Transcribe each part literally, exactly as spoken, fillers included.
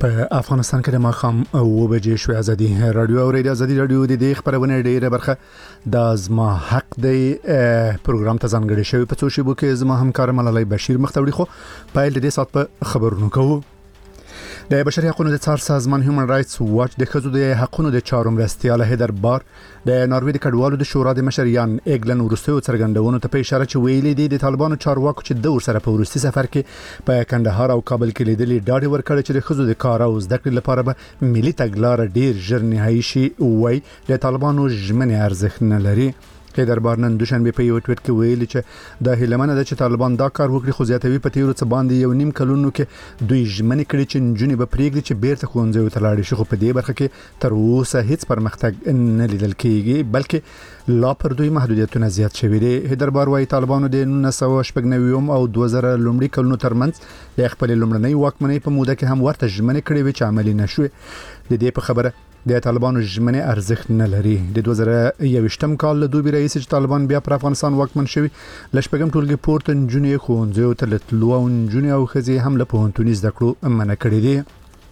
په افغانستان کې د ماښام اوه بجې شوې. ازادي رادیو او ریډیو ازادي رادیو د دې خبرونه ډیره برخه د زما حق دی پروګرام ته ځانګړی شوی په څو شیبو کې زما همکار ملالۍ بشیر مختوړي خو په دې سات په خبرونو کوو. د بشري حقوقو د څار سازمان هیومن رائټس واچ د خزو د حقوقو د چارو مرستيال هیدر بار د ناروې د کډوالو د شورا د مشریان ایګلن ورستو څرګندونو ته په اشاره چې ویلي دي د طالبانو چارواکو چې د ور سره په ورستي سفر کې په کندهار او کابل کې لیدلي ډاډ ورکړي چې د خزو د کار او زده کړې لپاره به ملي تګلارې ډیر ژر نهایی شي وای د طالبانو ژمنې ارزښت نه لري. هیدر بار نن دوشنبه په یو ټویټ کې ویلي چې د هیلمنه د طالبان دا کار وکړي خو زیاتوي په تیرو څه باندې یو نیم کلونو کې دوی ژمنې کړي چې نجونې به پریږدي چې بیرته ښوونځي ته لاړ شي خو په دې برخه کې تر اوسه هیڅ پرمختګ نه لیدل کیږي بلکې لا پر دوی محدودیتونه زیات شوي دي. هیدر بار وايي طالبانو د نولس سوه شپږ نوي او دوه زره لومړي کلونو ترمنځ د خپل لومړنۍ واکمنۍ په موده کې هم ورته ژمنې کړې وي چې عملي نشوي. د دې په خبره د طالبانو ژمنې ارزښت نه لري. د دوه زره یوویشتم کال له دوی رئیس چې طالبان بیا پر افغانستان واکمن شوي لشپږم ټولګي پورته نجونې ښوونځیو ته تللو او نجونې او ښځې هم له پوهنتوني زده کړو منع کړي دي.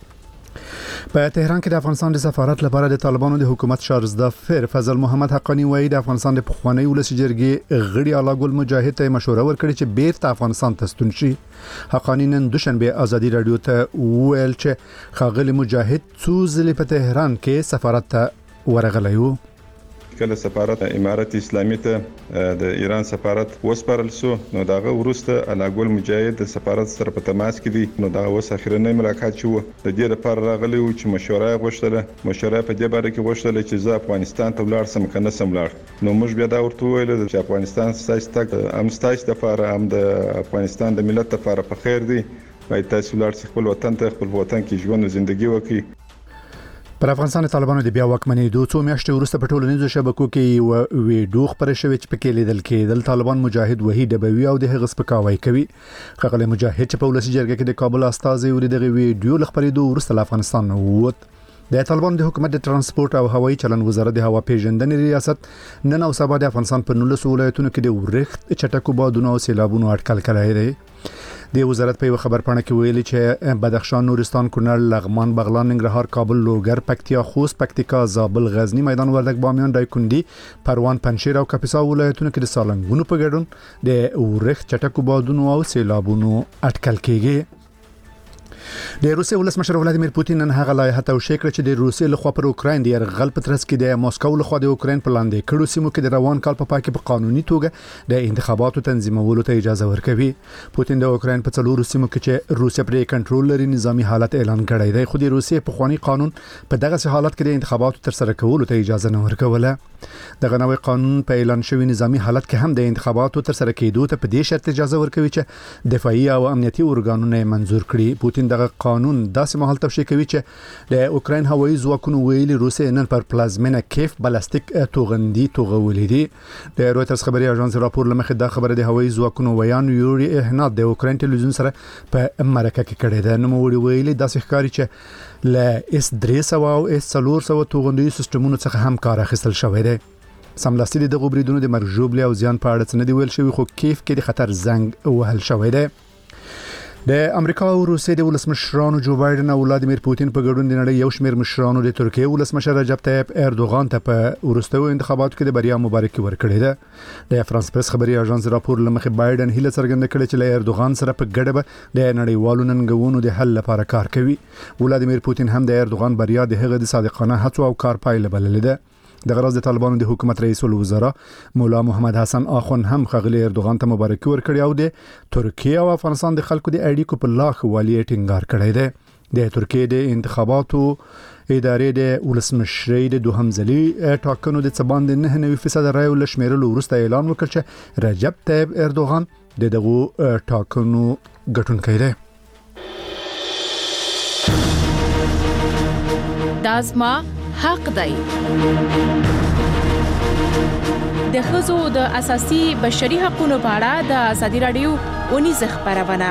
په تهران کې د افغانستان د سفارت لپاره د طالبانو د حکومت شارزدافر فضل محمد حقانی وایي د افغانستان د پخوانی ولسی جرګې غړي اعلی ګل مجاهد ته مشوره ورکړي چې بیرته افغانستان ته ستون شي. حقانی نن دوشنبه ازادي رادیو ته ویل چې خاغلی مجاهد څو ځلې په تهران کې سفارت ته ورغلی و. کله سفارت امارت اسلامي ته د ایران سفارت وسپارل سو نو داغه ورسته علاګل مجاهد د سفارت سره په تماس کې دي نو داغه وس اخرنۍ ملاقات شو د دې لپاره راغلی و چې مشوره غوښتله مشوره په دې باره کې غوښتله چې زه افغانستان ته ولاړ سم کنه سم لاړ نو موږ بیا دا ورته ویل چې افغانستان ستاسو ام ستاسو د لپاره هم د افغانستان د ملت لپاره په خیر دی وای تاسو ولاړ خپل وطن ته خپل وطن کې ژوند او ژوندۍ وکړئ. پر افغانستان طالبانو د بیا واکمنۍ دوه څو میاشتې وروسته په ټولنیزو شبکو کې یو ویډیو خبرې شوې چې پکې لیدل کېدل طالبان مجاهد وحید ډبوي او د هغه سپکاوی کوي. خغلی مجاهد چې په ولسی جرګه کې د کابل استازي ور دغه ویډیو لخبرېدو وروسته له افغانستان ووت. د طالبان د حکومت د ترانسپورت او هوایي چلن وزارت د هوا پیژندنې ریاست نن او سبا د افغانستان په نولس ولایتونو کې د ورښت چټکو بادونو او سیلابونو اټکل کړی دی. د وزارت په خبر پاڼه کې ویلي چې بدخشان، نورستان، کونړ، لغمان، بغلان، ننګرهار، کابل، لوګر، پکتیا، خوست، پکتیکا، زابل، غزنی، میدان وردګ، بامیان، دایکنډي، پروان، پنجشیر او کاپیسا ولایتونو کې د سالنګونو په ګډون د ورښت چټکو بادونو او سیلابونو اټکل کیږي. د روسیې ولسمشر ولادیمیر پوتین نن هغه لایحه توشیح کړه چې د روسیې لخوا پر اوکراین د يرغل په ترڅ کې د ماسکو لخوا د اوکراین په لاندې کړو سیمو کې د روان کال په پای کې په قانوني توګه د انتخاباتو تنظیمولو ته اجازه ورکوي. پوتین د اوکراین په څلورو سیمو کې چې روسیا پرې کنټرول لري نظامی حالت اعلان کړی دی خو د روسیې په خواني قانون په دغه حالت کې د انتخاباتو تر سره کولو ته اجازه نه ورکوله. دغه نوې قانون په اعلان شوی نظامی حالت کې هم د انتخاباتو تر سره کېدو ته په دې شرط اجازه ورکوي چې دفاعي او امنیتي ارګانونه منزور کړي. پوتین دغه قانون داسې مهال توشیح کوي چې د اوکراین هوایي ځواکونو ویلي روسیې نن پر پلازمینه کیف بالستیک توغندي توغولې دي. د رويټرز خبري اژانس راپور لمخې دا خبره د هوایي ځواکونو ویان یوري احناد د اوکراین ټلویزیون سره په مرکه کې کړې ده. نو وړي ویلي داسې ښکاري چې ل اس درې سوه او اس څلور سوه توغندي سیستمونو څخه هم کار اخیستل شوی دی. سملاسي د غوبریدونو د مرګ ژوبل او زیان په اړه څه نه دی ویل شوی خو کیف کې د خطر زنګ وهل شوی دی. د امریکا او روسیې د ولسمشرانو جو بایدن او ولادیمیر پوتین په ګډون د نړۍ یو شمېر مشرانو د ترکیې ولسمشر رجب طیب اردوغان ته په وروستیو انتخاباتو کې د بریا مبارکي ورکړې ده. د فرانس پریس خبري اژانس راپور لمخې بایدن هیله څرګنده کړې چې له اردوغان سره په ګډه به د نړیوالو ننګونو د حل لپاره کار کوي. ولادیمیر پوتین هم د اردوغان بریا د هغه د صادقانه هڅو او کار پایله بللې ده. د غرض د طالبانو د حکومت رئیس الوزرا مولا محمد حسن آخون هم خغلی اردوغان ته مبارکي ورکړي او د ترکیه او افغانستان د خلکو د اړیکو په لاخ والی ټینګار کړی دی. د ترکیې د انتخاباتو ادارې د ولسمشرۍ د دوهم ځلي ټاکنو د څباند نه نوي فیصد رای ول شمیرلو وروسته اعلان وکړ چې رجب طیب اردوغان د دغه ټاکنو ګټونکی دی. دازما حق دی. د ښځو د اساسي بشري حقوقو په اړه د ازادي رادیو ونیزه خبرونه.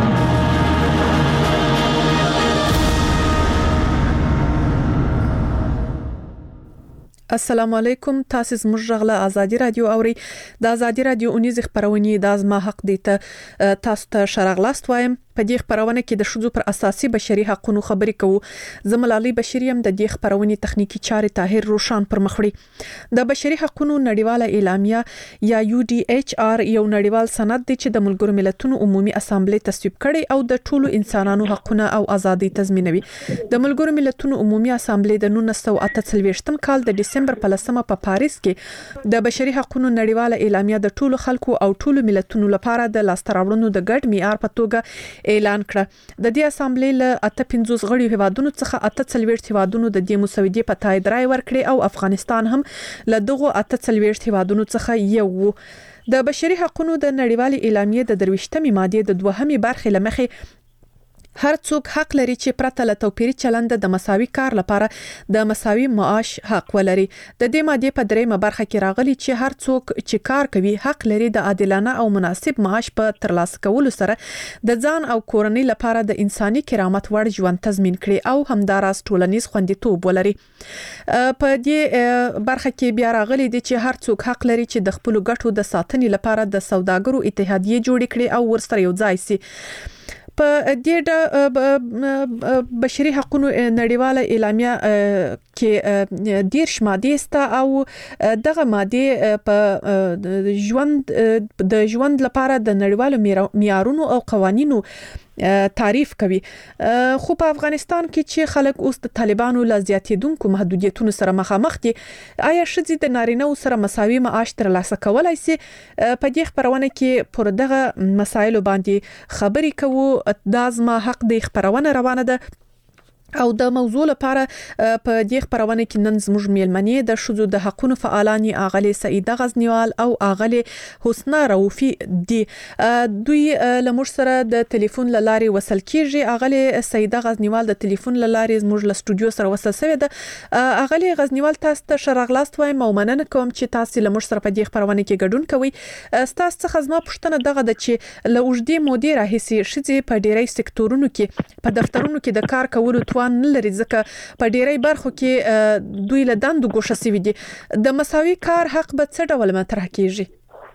السلام علیکم، تاسو زموږ غږ ازادي رادیو اوري. د ازادي رادیو اونیز خبرونه د ازما حق دی ته تاسو ته شرغلاست وایم. په دې خبرونه کې د شذو پر اساسي بشري حقوقو خبرې کوو. زملالي بشریم د دې خبرونې تخنیکی چارې طاهر روشان پر مخ وړي. د بشري حقوقو نړیواله اعلامیه یا یو ډي ایچ آر یو نړیوال سند دی چې د ملګرو ملتونو عمومي اسامبلې تصویب کړي او د ټولو انسانانو حقوقونه او ازادي تضمینوي. د ملګرو ملتونو عمومي اسامبلې د نولس سوه اته څلوېښتم کال د ډسمبر په لسمه په پاریس کې د بشري حقوقو نړیواله اعلامیه د ټولو خلکو او ټولو ملتونو لپاره د لاستراوړنو د ګډ معیار په توګه اعلان کړه. د دې اسامبلې له اته پنځوس غړي هیوادونو څخه اته څلوېښت هیوادونو د دې مسودې په تایید رائے ورکړي او افغانستان هم له دغه اته څلوېښت هیوادونو څخه یو و. د بشري حقوقو د نړیوالې اعلامیې د درویشتمې ماده د دوهمې برخې لمخې هر څوک حق لري چې پرته له توپیري چلند د مساوي کار لپاره د مساوي معاش حق ولري. د دې ماده په دریمه برخه کې راغلي چې هر څوک چې کار کوي حق لري د عادلانه او مناسب معاش په ترلاسه کولو سره د ځان او کورنۍ لپاره د انساني کرامت وړ ژوند تضمین کړي او همداراز ټولنیز خوندیتوب ولري. په دې برخه کې بیا راغلي دي چې هر څوک حق لري چې د خپل ګټو د ساتنې لپاره د سوداګرو اتحادیه جوړ کړي او ورسره یو ځای شي. په دې د بشري حقوقو نړیواله اعلامیه کې دیرش ماده سته او دغه ماده په ژوند د ژوند لپاره د نړیوالو معیارونو او قوانینو تعریف کوي. خو په افغانستان کې چې خلک اوس د طالبانو له زیاتېدونکو محدودیتونو سره مخامخ دي، آیا ښځې د نارینه‌و سره مساوي معاش ترلاسه کولای شي؟ په دې خبرونه کې پر دغه مسایلو باندې خبرې کوو. دا زما حق دی خبرونه روانه ده او د موضوع لپاره په دې خبرونه کې نن زموږ میلمنې د شذو د حقوقو فعالانی اغلی سعیده غزنیوال او اغلی حسنا روفي دي. دوی لمر سره د ټلیفون لارې وصل کیږي. اغلی سعیده غزنیوال د ټلیفون لارې زموږ له استودیو سره وصل شوی ده. اغلی غزنیوال تاسو ته شرغلاست وایم او مننه کوم چې تاسو لمر سره په دې خبرونه کې ګډون کوئ. تاسو څخه زما پوښتنه دغه ده چې له اوږدې مودې راهیسې ښځې په ډیری سکتورونو کې په دفترونو کې د کار کولو توان نه لري، ځکه په ډیری برخو کې دوی له دندو ګوښه شوي دي. د مساوي کار حق به څه ډول مطرح کیږي؟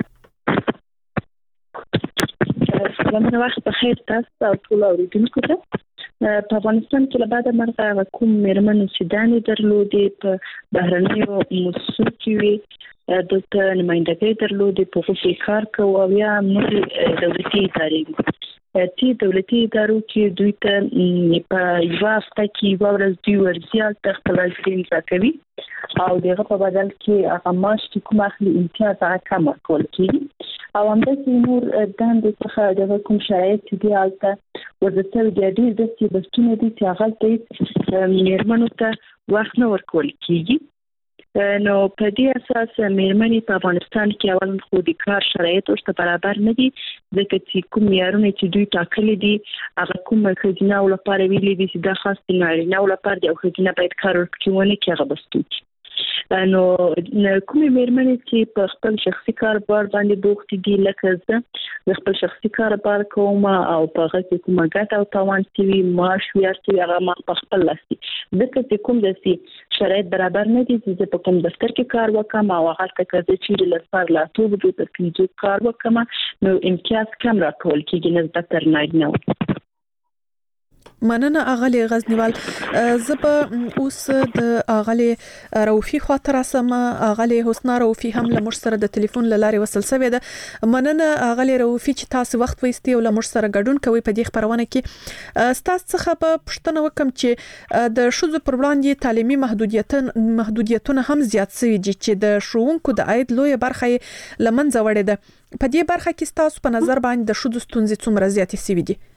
سلامونه وخت بخیر تاسو او ټول اوریدونکو ته. په افغانستان کې له بعد مرغه کوم میرمنو چې دانې درلودې په بهرنیو مؤسسو کې وي، دلته نمایندګۍ درلودې، په هغو کار کوو او یا نورې دولتي ادارې تی دولتي ادارو کې دوی ته په یو هفته کې یو ورځ دوی ورزيال خپل امضا کوي او دغه په بدل کې هغه معاش چې کوم اخلي امتیاز هغه کم ورکول کیږي او همداسې نور دندې څخه د کوم شرایط چې دی هلته ورته د ډېر د څه بستونه دي چې هغه ته میرمنو ته وخت نه ورکول کیږي. نو په دې اساس میرمنې په افغانستان کې اول خو د کار شرایط ورته برابر نه دي، ځکه چې کوم معیارونه چې دوی ټاکلي دي هغه کوم ښځینه لپاره ویلي دي چې دا خاص د نارینه لپاره دی او ښځینه باید کار وکړي ونه کې هغه بستوي. نو کومې میرمنې چې په خپل شخصي کاروبار باندې بوخت دي، لکه زه د خپل شخصي کاروبار کوم او په هغه کې کومه ګټه او تاوان کوي، معاش ویاسي هغه ما په خپل لاس دي، ځکه چې کوم داسې شرایط برابر نه دي چې په کوم دفتر کې کار وکم او هغه ته کړه چې له سر لا ټول د تکنیکي کار وکم نو امتیاز کم راکول کېږي نسبت تر نارینه. مننه اغلی غزنیوال. زب اوس د اغلی روفي خاطر سم اغلی حسنا روفي هم لمر سره د ټلیفون لارې وصل شوی ده. مننه اغلی روفي چې تاسو وخت وېستي او لمر سره ګډون کوي په دې خبرونه کې. تاسو څخه په پښتنه وکم چې د شذو پر وړاندې تعلیمي محدودیتونه محدودیتونه هم زیات شوي دي چې د شوونکو د عاید لوی برخه لمنځه وړي ده. په دې برخه کې تاسو په نظر باندې د شذو ستونزې څومره زیاتې شوي دي؟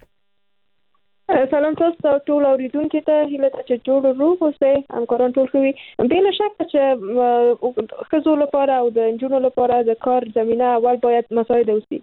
سلام تاسو ټول اوریدونکو ته هیله ده چې ټول روغ اوسئ، همکاران ټول ښه وي. بلا شک چې ښځو لپاره او د نجونو لپاره د کار زمینه اول باید مساعده اوسي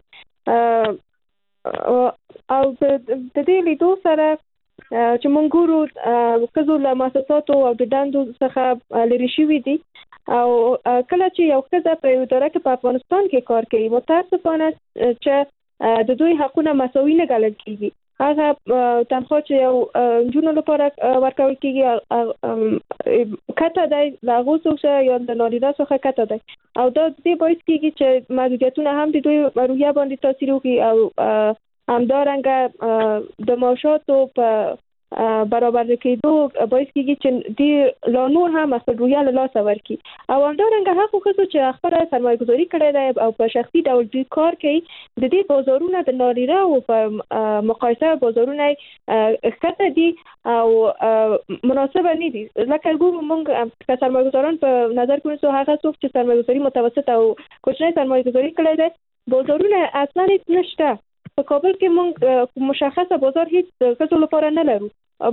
او د دې لیدو سره چې موږ ګورو ښځو له مؤسساتو او د دندو څخه لرې شوي دي او کله چې یو ښځه په یو اداره کې په افغانستان کې کار کوي متاسفانه چې د دوی حقونه مساوي نه ګڼل کیږي. هغه تنخواه چې یو نجونو لپاره ورکول کېږي کته دی له هغو څخه یا د نارینه څخه کته دی او دا دې باعث کېږي چې محدودیتونه هم د دوی روحیه باندې تاثیر وکړي او همدارنګه د معاشاتو په برابر کېدو باعث کېږي چې د لانو هم خپل روحیه له لاسه ورکړي او همدارنګه هغه ښځو چې خپله سرمایه ګذاري کړې ده او په شخصي ډول دوی کار کوي د دې بازارونه د نارینه او په مقایسه بازارونه ښکته دي او مناسبه نه دي. لکه ګورو موږ که سرمایه ګذاران په نظر کې ونیسو هغه څوک چې سرمایه ګذاري متوسط او کوچنۍ سرمایه ګذاري کړې ده بازارونه اصلا هیڅ نشته. په کابل کې موږ مشخصه بازار هیڅ ښځو لپاره نه لرو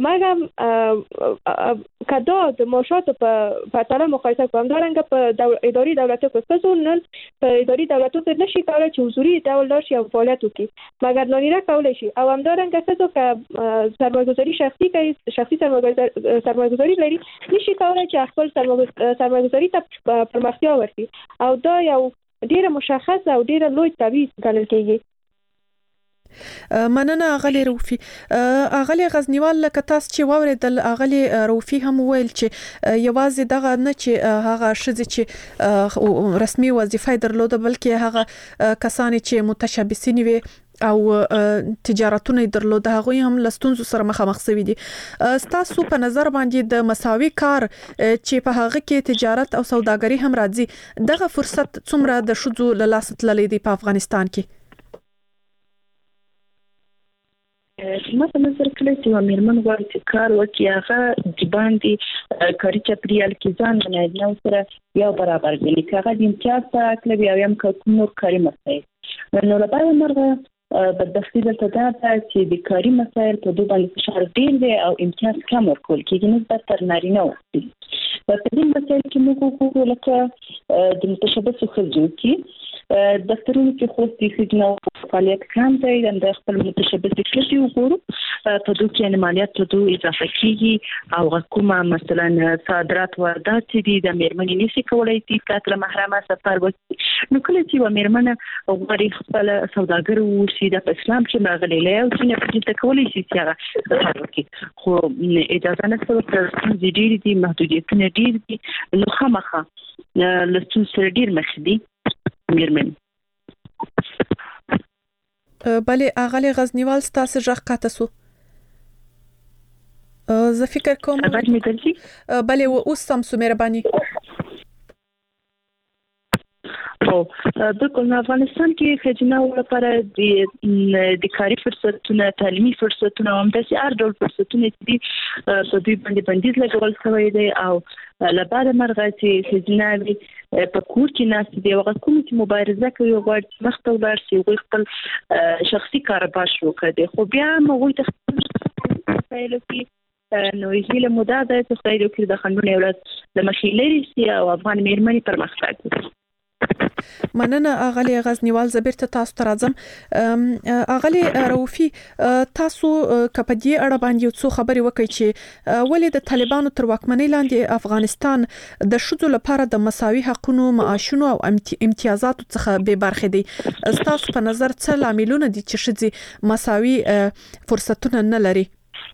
مګر کدا د معاشاتو په پرتله مقایسه کوم همدارنګه په اداري دولتو کې ښځو نن په اداري دولتو کې نشي کولای چې حضوري ډول راشي او فعالیت وکړي مګر نارینه کولای شي او همدارنګه ښځو که سرمایه ګذاري شخصي کوي شخصي سرمایه ګذاري لري نشي کولای چې خپل سرمایه ګذاري ته پرمختیا ورکړي او دا یو ډیره مشخصه او ډیره لوی تبعیض ګڼل کېږي. مننه اغلی روفي. اغلی غزنیوال لکه تاسو چې واوریدل اغلی روفي هم ویل چې یوازې دغه نه چې هغه شذ چې رسمي وظیفه درلوده بلکې هغه کسان چې متشبثین وي او تجارتونه درلوده هغه هم لستونزو سره مخامخ شوي دي. ستاسو په نظر باندې د مساوي کار چې په هغه کې تجارت او سوداګري هم راځي دغه فرصت څومره د شذو له لاسه تللی دی په افغانستان کې؟ ما په نظر کې چې میرمن غواړي چې کار وکړي هغه د باندې کاري چاپیریال کې ځان نه نو سره یو برابر دي چې هغه د امتیاز په کلب یو یم کوم نور کاري مسایل نو لپاره مرغه بدبختی دلته دا چې د کاري مسایل په دوه باندې فشار ډیر دی او امتیاز کم ورکول کېږي نسبت تر نارینه وي. په دې مسایل کې موږ وګورو لکه د متشبث خلجو کې دفترونو کې خو د خدمت فعالیت کم دی د خپل متشبث کړي وګورو په دوه کې مالیات ته دوه اضافه کیږي او حکومت مثلا صادرات واردات دي د میرمنې نشي کولای چې کاتله محرمه سفر وکړي نو کله چې میرمنه غواړي خپل سوداګر وشي د اسلام چې مغلي له او چې په دې کولای شي چې هغه سفر وکړي خو اجازه نه ورته د ډیر دي محدودیتونه ډیر دي نو خامخا لستون سره ډیر مخ دي میرمن. بله اغلی غزنیوال ستاسو ژغ قاطع سو. زه فکر کوم بله و اوس سم سو مهرباني. او بالکل افغانستان کې خجنه لپاره د د کاري فرصتونو تعلیمي فرصتونو هم د هر ډول فرصتونو دي په دوی باندې بندیز لګول شوی دی او لپاره مرغه چې خجنه په کور کې ناس دي او کوم چې مبارزه کوي غواړي مخته ولاړ شي او خپل شخصي کاروبار شروع کړي خو بیا موږ ته فایل کې نو هیله موده ده چې خدای دې وکړي د خندونو اولاد د مخې لري شي او افغان میرمنې پرمختګ وکړي. مننه اغلی غزنیوال زبرته تاسو ته راځم. اغلی روفي تاسو کپدی اړه باندې څو خبرې وکړي چې ولې د طالبانو تر واکمنۍ لاندې افغانستان د شذو لپاره د مساوي حقوقو معاشونو او امتیازاتو څخه به برخه دي. تاسو په نظر څه لاملونه دي چې شذې مساوي فرصتونه نه لري؟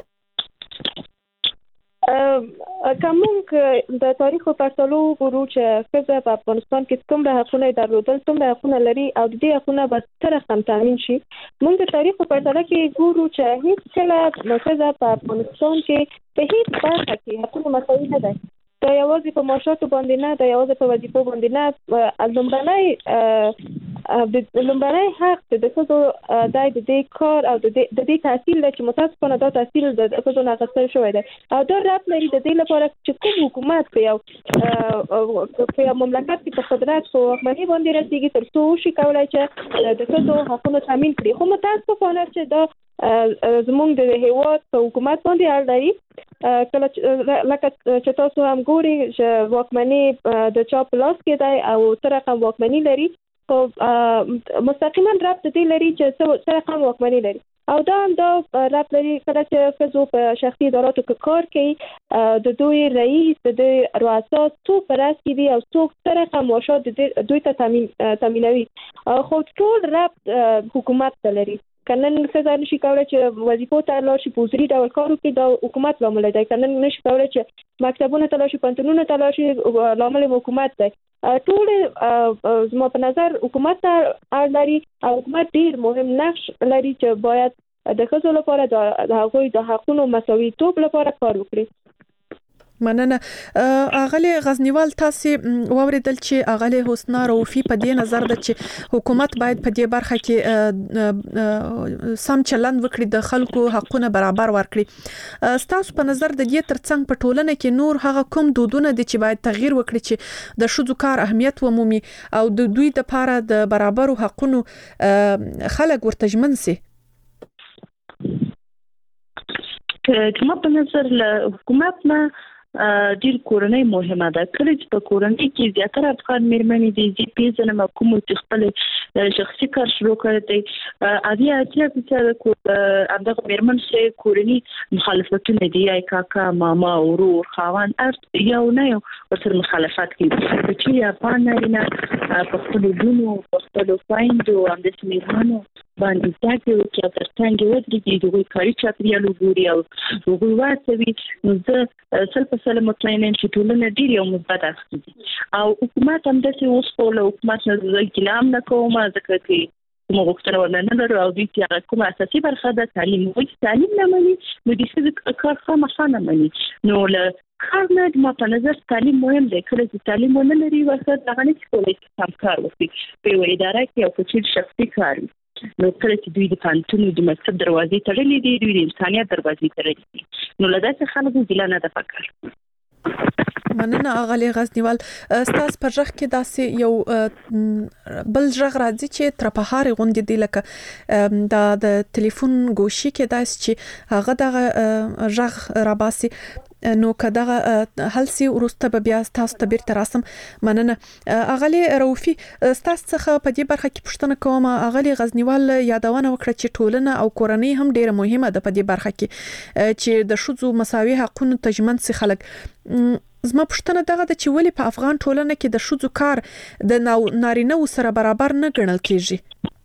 کومه د تاریخ په پرتلو ګورو چې ښځه په افغانستان کې کوم حقونه درلودل کوم حقونه لري او د دې حقونه به تر هم تامین شي. موږ د تاریخ په پرتله کې ګورو چې هیڅ کله ښځه په افغانستان کې په هیڅ برخه کې حقونه مساوي نه ده. دا یوازې په معاشاتو باندې نه دا یوازې په وظیفو باندې نه لومړنی د لومړنی حق د ښځو د دې کار او د دې تحصیل چې متاسفانه دا تحصیل د ښځو نه اخیستل شوی دی او دا رات لري د دې لپاره چې کوم حکومت په یو په یو مملکت کې په قدرت او واکمنۍ باندې رسیږي تر څو شي کولای چې د ښځو حقوقو تامین کړي. خو متاسفانه چې دا زموږ د هیواد په حکومت باندې اړ لري کله لکه چې تاسو هم ګوري چې واکمنۍ د چا په لاس کې دی او تر رقم واکمنۍ لري او مستقیما رابط دي لري چې تر رقم واکمنۍ لري او دا هم دا رابط لري کله چې ښځو په شخصي اداراتو کې کار کوي د دوی رئیس د دوی رؤسا څوک په راس کې دي او څوک تر رقم معاشات دوی ته تامین تامینوي خو ټول رابط حکومت ته لري. کنن څنګه نشي کولای چې وظیفو ته لاړ شي پوزري ډول کار وکړي دا حکومت لامل دی. کنن نشي کولای چې مکتبونه ته لاړ شي پنځونو ته لاړ شي لامل حکومت دی. ټول زما په نظر حکومت اړ لري او حکومت ډیر مهم نقش لري چې باید د ښځو لپاره د هغوی د حقوقو مساویتوب لپاره کار وکړي. مننه. اغلی غزنیوال تاسو واوریدل چې اغلی حسنا روفي په دې نظر ده چې حکومت باید په دې برخه کې سم چلند وکړي، د خلکو حقونه برابر ورکړي. تاسو په نظر د دې ترڅنګ په ټولنه کې نور هغه کوم دودونه دي چې باید تغییر وکړي چې د شذو کار اهمیت ومومي او د دوی د لپاره د برابر حقوقو خلک ورته ژمن سي؟ کما په نظر له حکومت نه ډیر کورنۍ مهمه ده. کله چې په کورنۍ کې زیاتره افغان میرمنې دي چې پیژنه مفهوم چې خپل شخصي کار شروع کړی دی، اوی اتیا چې دغه میرمن چې کورنۍ مخالفتونه دي، یا کاکا ماما ورور خاوند ارت یو نه یو ورسره مخالفت کوي چې افغان نه په خپل دونو په خپل فایندو هم د میرمنو باندې ځکه چې ترڅنګ ودرېږي دوی کاري چاپیریال وګوري او دوی واسوي. نو زه سل په سل مطمئنم چې ټولنه ډیر یو مثبت اخلي او حکومت هم داسې اوس په له حکومت نه ځل کلام نه کوم ځکه چې کوم وختونه ورننه لرو او دوی چې کوم اساسي برخه ده تعلیم وي، تعلیم نه مني نو د څه کار خامخا نه مني. نو له کار نه ما په نظر تعلیم مهم دی. کله چې تعلیم ونه لري ورسره دغه نه کولای شي سم کار وکړي په یو اداره کې او په څیر شخصي کار. نو کله چې دوی د پانتونو د مکتب دروازې تړلې دي، دوی د انسانیت دروازې تړلې دي، نو له داسې خلکو ګیله نه ده پکار. مننه اغلی غزنیوال. ستاسو په ژغ کې داسې یو بل ژغ راځي چې ترپهاري غونډې دی، لکه د د ټلیفون ګوشي کې داسې چې هغه دغه ژغ راباسي. نو کداغه هلسي ورسته به بیا تاسو ته بیرته راسم. مننه. اغلی روفي تاسو څخه په دې برخه کې پوښتنه کوم. اغلی غزنیوال یادونه وکړه چې ټولنه او کورنۍ هم ډیره مهمه ده په دې برخه کې چې د شذو مساوي حقوقو تضمین سي خلک. زما پوښتنه دغه د چې ولې په افغان ټولنه کې د شذو کار د نارینه سره برابر نه ګڼل کیږي؟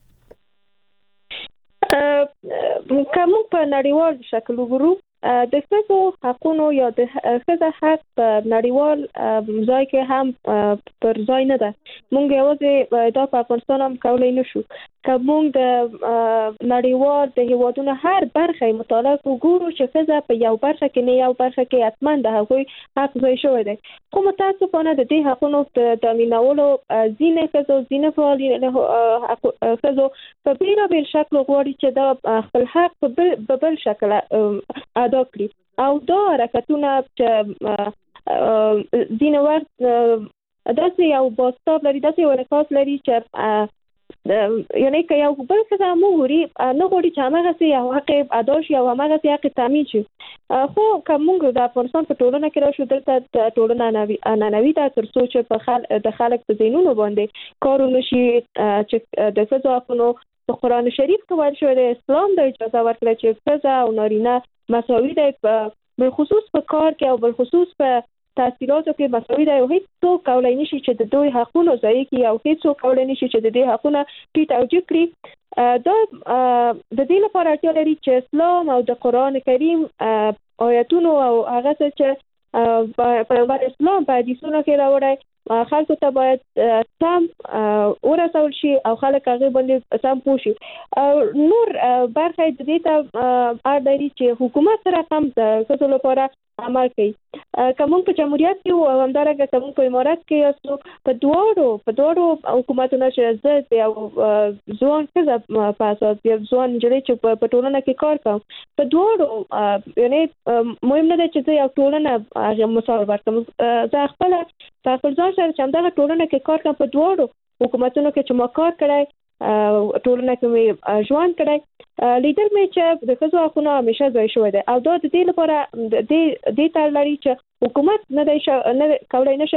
کوم په نړیوال شکل وګورو د ښځو حقوقو یا د ښځو حق په نړیوال ځای کې هم پر ځای نه ده. مونږ یوازې دا په افغانستان هم کولای نشو. که مونږ د نړیوال د هیوادونو هر برخه مطالعه وګورو چې ښځه په یو برخه کې نه یو برخه کې حتما د هغوی حق ځای شوی دی، خو متاسفانه د دې حقونو د تامینولو ځینې ښځو ځینې فعالین ښځو په بیلابیل شکل غواړي چې دا خپل حق په بل شکل ادا کړي او دا حرکتونه چې ځینې وخت داسې یو باستاب لري، داسې یو انعکاس لري چې یعنی که یو بل څه هم وګوري نه غواړي چې هماغسې یو حق ادا شي او هماغسې حق تامین شي. خو که موږ د افغانستان په ټولنه کې راشو، دلته ټولنه عنعنوي ده تر څو چې په خل د خلک په ذهنونو باندې کار ونشي چې د ښځو حقونو په قرآن شریف کې ویل شوی دی، اسلام د اجازه ورکړه چې ښځه او نارینه مساوي دی، بالخصوص په کار کې او بالخصوص په تحصیلاتو کې مساوي دی او هیڅ څوک کولای نشي چې د دوی حقونه ضایع کړي او هیڅ څوک کولای نشي چې د دې حقونه ټیټ او جګ کړي. دا د دې لپاره اړتیا لري چې اسلام او د قرآن کریم آیاتونو او هغه څه چې پیغمبر اسلام په حدیثونو کې راوړی خلکو ته باید سم ورسول شي او خلک هغه باندې سم پوه شي. نور برخه د دې ته اړ لري چې حکومت سره هم د ښځو لپاره عمل کوي. کوم په جمهوریت کې او همدارنګه کوم په امارات کې یو په دوړو په دوړو حکومتونو چې زه یو ځوان ښځه په اساس یو ځوان نجلۍ چې په ټولنه کې کار کوم په دوړو یعنی مهم نه ده چې زه یو ټولنه هغه مساوي ورکوم. زه خپل په خپل ځان سره چې همدغه ټولنه کې کار کوم په دوړو حکومتونو کې چې ما کار کړی ټولنه کې مې ژوند کړی لیدل مې چې د ښځو حقونه همیشه ځای شوی دی او دا د دې لپاره د دې تړ لري چې حکومت نه دی نه کولای نشي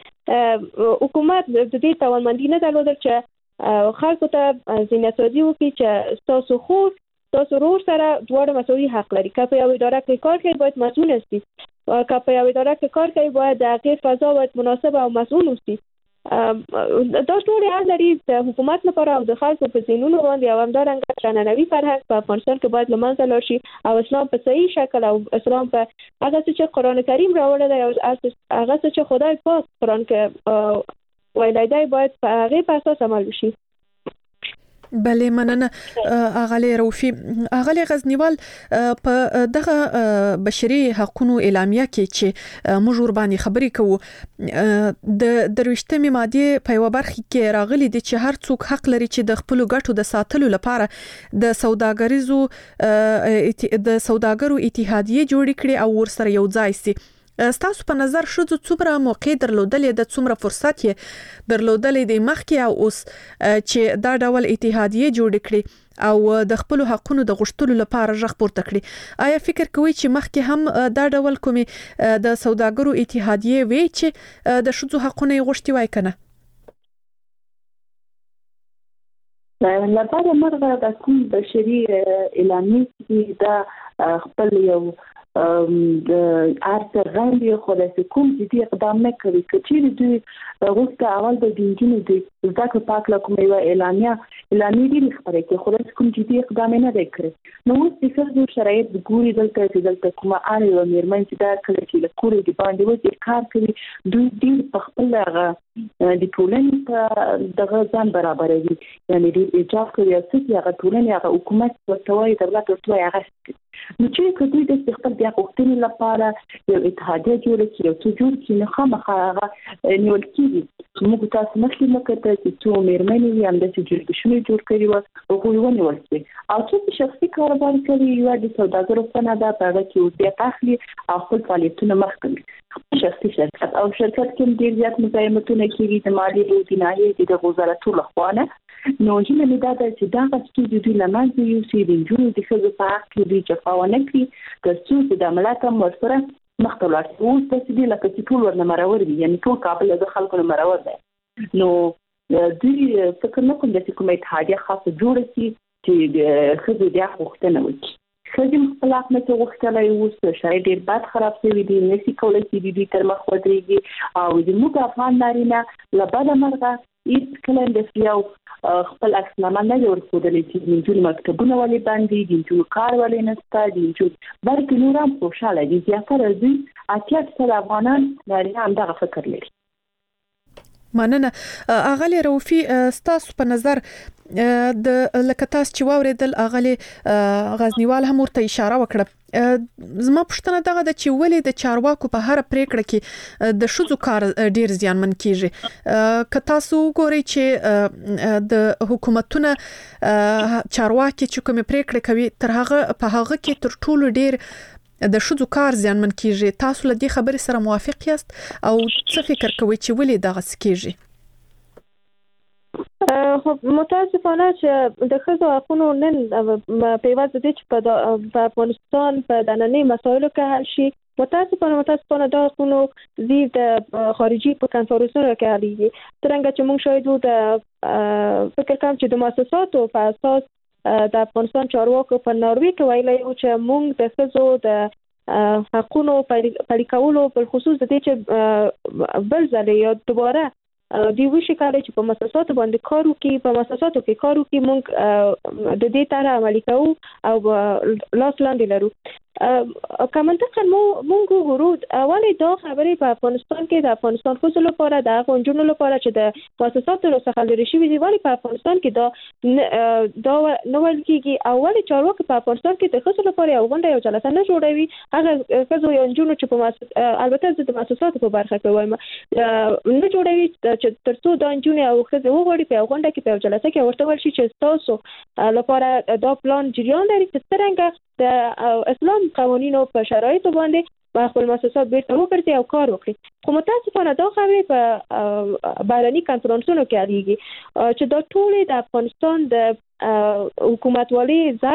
حکومت د دې توانمندي نه درلودل چې خلکو ته ځیناسازي وکړي چې تاسو خو تاسو ورور سره دواړه مساوي حق لري. که په یو اداره کې کار کوي باید مسؤل اوسئ، که په یو اداره کې کار کوي باید د هغې فضا باید مناسب او مسؤل اوسئ. دا ټول اړ لري د حکومت لپاره او د خلکو په ذهنونو باندې او همدارنګه عنعنوي فرهنګ په افغانستان کې باید له منځه لاړ شي او اسلام په صحیح شکل او اسلام په هغه څه چې قرآن کریم راوړی دی او هغه څه چې خدای پاک قرآن کې ویلای دی باید په هغه په اساس عمل وشي. بله مننه اغالی روفي. اغالی غزنیوال په دغه بشري حقوقو اعلامیه کې چې موږ ور باندې خبرې کوو د درويشتمې ماده په یو برخه کې راغلي دي چې هر څوک حق لري چې د خپل ګټو د ساتلو لپاره د سوداګریزو د سوداګرو اتحادیه جوړ کړي او ورسره یو ځای سي. ستاسو په نظر شذو څومره موقع درلودلې د څومره فرصت یې درلودلې د مخکې او اوس چې دا ډول اتحادیه جوړ کړي او د خپل حقونو د غشتلو لپاره ژغ پورته کړي؟ آیا فکر کوئ چې مخکې هم دا ډول کومي د سوداګرو اتحادیه وی چې د شذو حقونه غشتي وای کنه؟ لپاره مرغه د کوم بشري اعلامیه دا خپل یو د ارته غوړي خو د کوم دي اقدام نه کوي چې دوی وروسته اول د دینګینو د ځکه پاک لا کومه اعلامیه اعلامیه دي خبره کې خو د کوم دي اقدام نه وکړي. نو اوس د څه شرایط د ګوري دلته چې دلته کومه اړ او میرمن چې دا کله چې له کورې دی باندې وځي کار کوي دوی دې په خپل هغه د ټولنې په دغه ځان برابروي، یعنی د ایجاب کوي چې هغه ټولنې هغه حکومت ورتوي دولت ورتوي هغه نو چې کوي د خپل د حقوقو لپاره یو اتحادیه جوړ کړي او څو جوړ کړي نو خامخا هغه نیول کیږي. موږ تاسو مخکې مکته چې څو میرمنې هم د جوړښتونو جوړ کړي او هغه ونیول کړي او چې شخصي کاروبار کوي یو د سوداګرو په نه دا په کې د تخلي او خپل فعالیتونه مخکې شخصي شرکت او شرکت کې ډیر زیات مزاحمتونه کیږي د مالی او جنایي د وزارت لخوا. نو چې نه دا چې دا چې د دوی لمانځي یو سي د جوړ د خزو په حق کې دي چې فاونه کړی د څو د عملیات مرسته مختلفات او د دې لکه چې ټول ورنه مرور دي، یعنی ټول قابل د خلکو مرور دي. نو دوی فکر نه کوم چې کومه اتحادیه خاصه جوړه شي چې د خزو د حقوقونه وکړي. خزم خپل حق نه غوښتلای اوس شاید ډیر بد خراب شوی دی، نسی کولای چې د دې تر مخ ودرېږي او د موږ افغان نارینه لبد مرغه هیڅ کله د یو خپل عکسنامه نه ورکوډلې چې د جوړ مکتبونه ولې باندې د جوړ کار ولې نستا د جوړ بلکې نور هم خوشاله دي. زیاتره دوی اتیا سل افغانان نارینه هم دغه فکر لري. مننه اغلی روفي. ستاسو په نظر د لکه تاسو چې واوریدل اغلی غزنیوال هم ورته اشاره وکړه، زما پوښتنه دغه د چې ولې د چارواکو په هر پریکړه کې د شذو کار ډیر زیانمن کیږي؟ که تاسو ګورئ چې د حکومتونو چارواکي چې کوم پریکړه کوي تر هغه په هغه کې تر ټولو ډیر د شذو کار زیانمن کیږي. تاسو له دې خبرې سره موافق یاست او څه فکر کوئ چې ولې دغه سکیږي؟ خو متاسفانه چې د ښځو حقوقو نن په واسطه دي چې په افغانستان په دنني مسایلو کې حل شي، متاسفانه متاسفانه دا حقوقو زیر د خارجي په کنفرانسونو کې حلېږي. څنګه چې موږ شاید د فکر کوم چې د مؤسساتو په اساس د افغانستان چارواکو په ناروی کې ویلي او چې موږ د ښځو د حقوقو پلي کولو په خصوص د دې چې بل ځل یا دوباره دی وشي کار چې په مؤسساتو باندې کار وکړي، په مؤسساتو کې کار وکړي، موږ د دې طرح عملي کوو او لاس لاندې لرو. کومنټه مو موږ ورود اولی دا خبرې په افغانستان کې د افغانستان خصوصا لپاره د افغانجونو لپاره چې د مؤسساتو څخه لري شوی دی، ولی په افغانستان کې دا دا نو ول کېږي اولی چارواکي په افغانستان کې د خصوصا لپاره یو غونډه یو جلسه نه جوړوي. هغه خزو یو جنونو چې په البته د مؤسساتو په برخه کې وایم نه جوړوي چې ترڅو دا جنونو او خزو وغوړي په غونډه کې په جلسه کې ورته ول شي چې تاسو لپاره دا پلان جریان لري چې څنګه د اسلام قوانینو په شرایطو باندې په خپل مؤسسات بیرته وګرځي او کار وکړي. خو متاسفانه دا خبرې په بهرني کنفرانسونو کې اړیږي چې دا ټول د افغانستان د حکومتوالي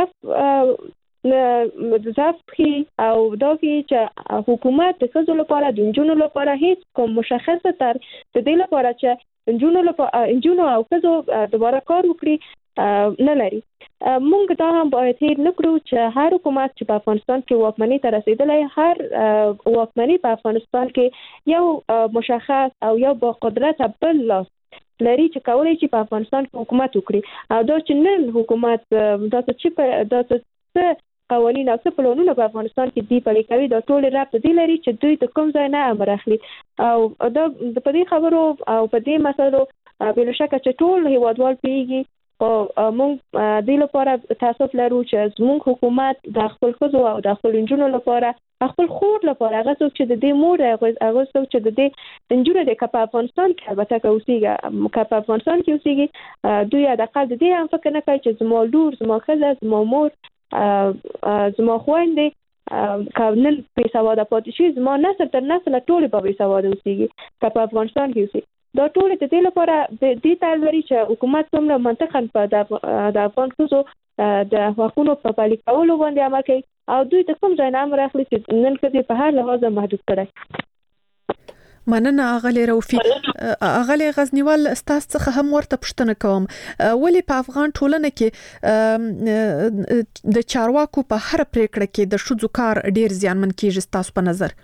ضعف ضعف او دا چې حکومت د ښځو لپاره د نجونو لپاره هیڅ کوم مشخصه تر د دې لپاره چې نجونو لپاره نجونو او ښځو دوباره کار وکړي نه لري. مونږ دا هم باید هیر نکړو چې هر حکومت چې په افغانستان کې واکمنۍ ته رسیدلی، هر واکمنۍ په افغانستان کې یو مشخص او یو با قدرت بل لاس لري چې کولای شي په افغانستان کې حکومت وکړي. او دا چې نن حکومت دا چې دا څه قوانين او څه پلانونه په افغانستان کې دی پلي کوي دا ټول رابطه دی لري چې دوی د کوم ځای نه امر اخلي او دا په دې خبرو او په دې مسلو بل شک چې ټول هیوادوال پیږي او موږ د دې لپاره تاسو لرو چې زموږ حکومت د خپل خزو او د خپل انجونو لپاره خپل خور لپاره هغه څوک چې د دې مور هغه څوک چې د دې انجونو د کپ افغانستان کې البته کوسیږي کپ افغانستان کې اوسېږي دوی د اقل د دې هم فکر نه کوي چې زمو لور زمو خزه زمو مور زمو خويندې کاونل په سواده پاتې شي زمو نسل تر نسل ټول په سواده اوسېږي کپ افغانستان کې اوسېږي دا ټول د دې لپاره د دې تلوري چې حکومت څومره منطقاً په د افغان خصوصو د حقوقو په پلي کولو باندې عمل کوي او دوی د کوم ځای نه امر اخلي چې نن کدي په هر لحاظ محدود کړي. مننه اغلی روفي. اغلی غزنیوال ستاسو څخه هم ورته پوښتنه کوم ولی په افغان ټولنه کې د چارواکو په هر پریکړه کې د شذو کار ډیر زیانمن کیږي ستاسو په نظر؟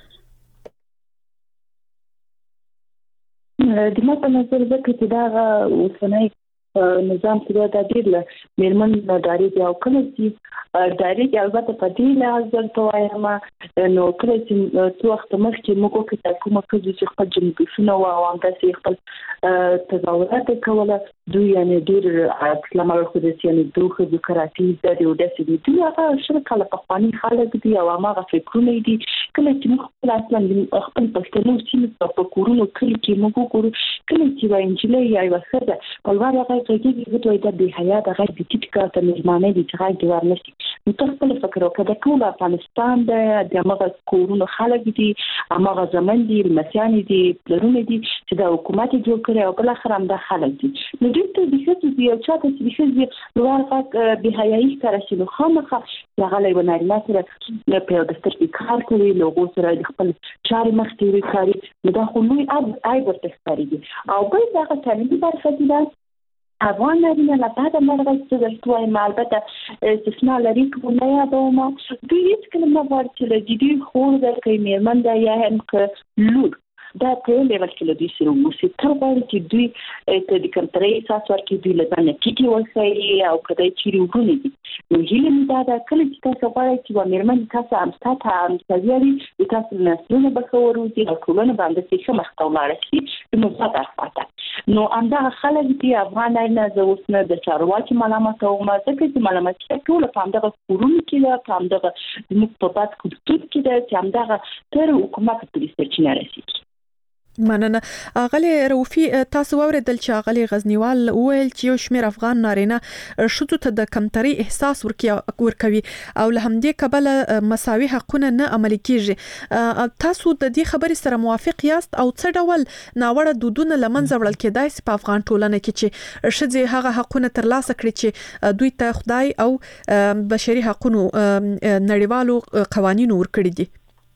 د ما په نظر ځکه چې دا اوسنۍ نظام چې دا ډېر له میرمن ډارېږي او کله چې ډارېږي البته په دې لحاظ درته وایم نو کله چې څو وخت مخکې موږ کې کومه ښځه چې خپل جنګښونه او همداسې خپل تظاهرات کوله دوی یعنې ډېر اسلام القدس یعنې دوی ښځو کراتي زده دي او داسې دي دوی هغه شل کاله پخواني خلک دي او هماغه فکرونه دي کله چې موږ خپل اصلا خپل پښتنو سیمې په کورونو کلي کې موږ وګورو کله چې یوه نجلۍ یا یوه ښځه په لوړ غږ غږېږي هغې ته وایي دا بې حیا ده غږ دې ټیټ کړه ته مېلمانه دي چې غږ دې ور نه شي نو ته خپل فکر وکړه د ټول افغانستان دی د هماغه کورونو خلک دي هماغه زمن دي لمسیانې دي پلرونه دي چې دا حکومت یې جوړ کړی او بالاخره همدا خلک دي نو دوی ته د ښځو د یو چا ته چې د ښځې لوړ غږ بې حیایي ښکاره شي نو خامخا هغه له یوه نارینه سره په یو دفتر کې کار کوي له هغو سره د خپل چارې مخکې وړي کاري نو دا خو لوی عیب ورته ښکارېږي او بل د هغه تعلیمي برخه دي دا افغان نارینه له بعده مرغه چې درته وایم البته استثنا لري کوم نه یادوم دوی هېڅکله نه غواړي چې له جدي خور درکوي مېرمن ده یا هم که لور دا په یو لیول کې له دوی سره اوسي تل غواړي چې دوی ته د کمترۍ احساس ورکړي دوی له ځانه ټیټې وښیي او که دی چیرې وروڼې دي نو هیله مې دا ده کله چې تاسو غواړئ چې یوه مېرمن تاسو همستا ته همسویه وي د تاسو نسلونه به ښه وروځي او ټولنه به همداسې ښه مخته ولاړه شي د مثبت اړخواته نو همدغه خلک دي افغان نارینه زه اوس نه د چارواکي ملامتوم ځکه چې ملامتي ټوله په همدغه کورونو کې ده په همدغه زموږ په بد کلتور کې ده چې همدغه تر حکومت پورې سرچینه رسېږي. مننه. اغلی روفي تاسو اوریدل چې اغلی غزنیوال وویل چې یو شمېر افغان نارینه ښځو ته د کمترۍ احساس ورکوي او له همدې کبله مساوي حقونه نه عملي کیږي. تاسو د دې خبرې سره موافق یاست او څه ډول ناوړه دودونه له منځه وړل کېدای شي په افغان ټولنه کې چې ښځې هغه حقونه ترلاسه کړي چې دوی ته خدای او بشري حقوقو نړیوالو قوانینو ورکړي دي؟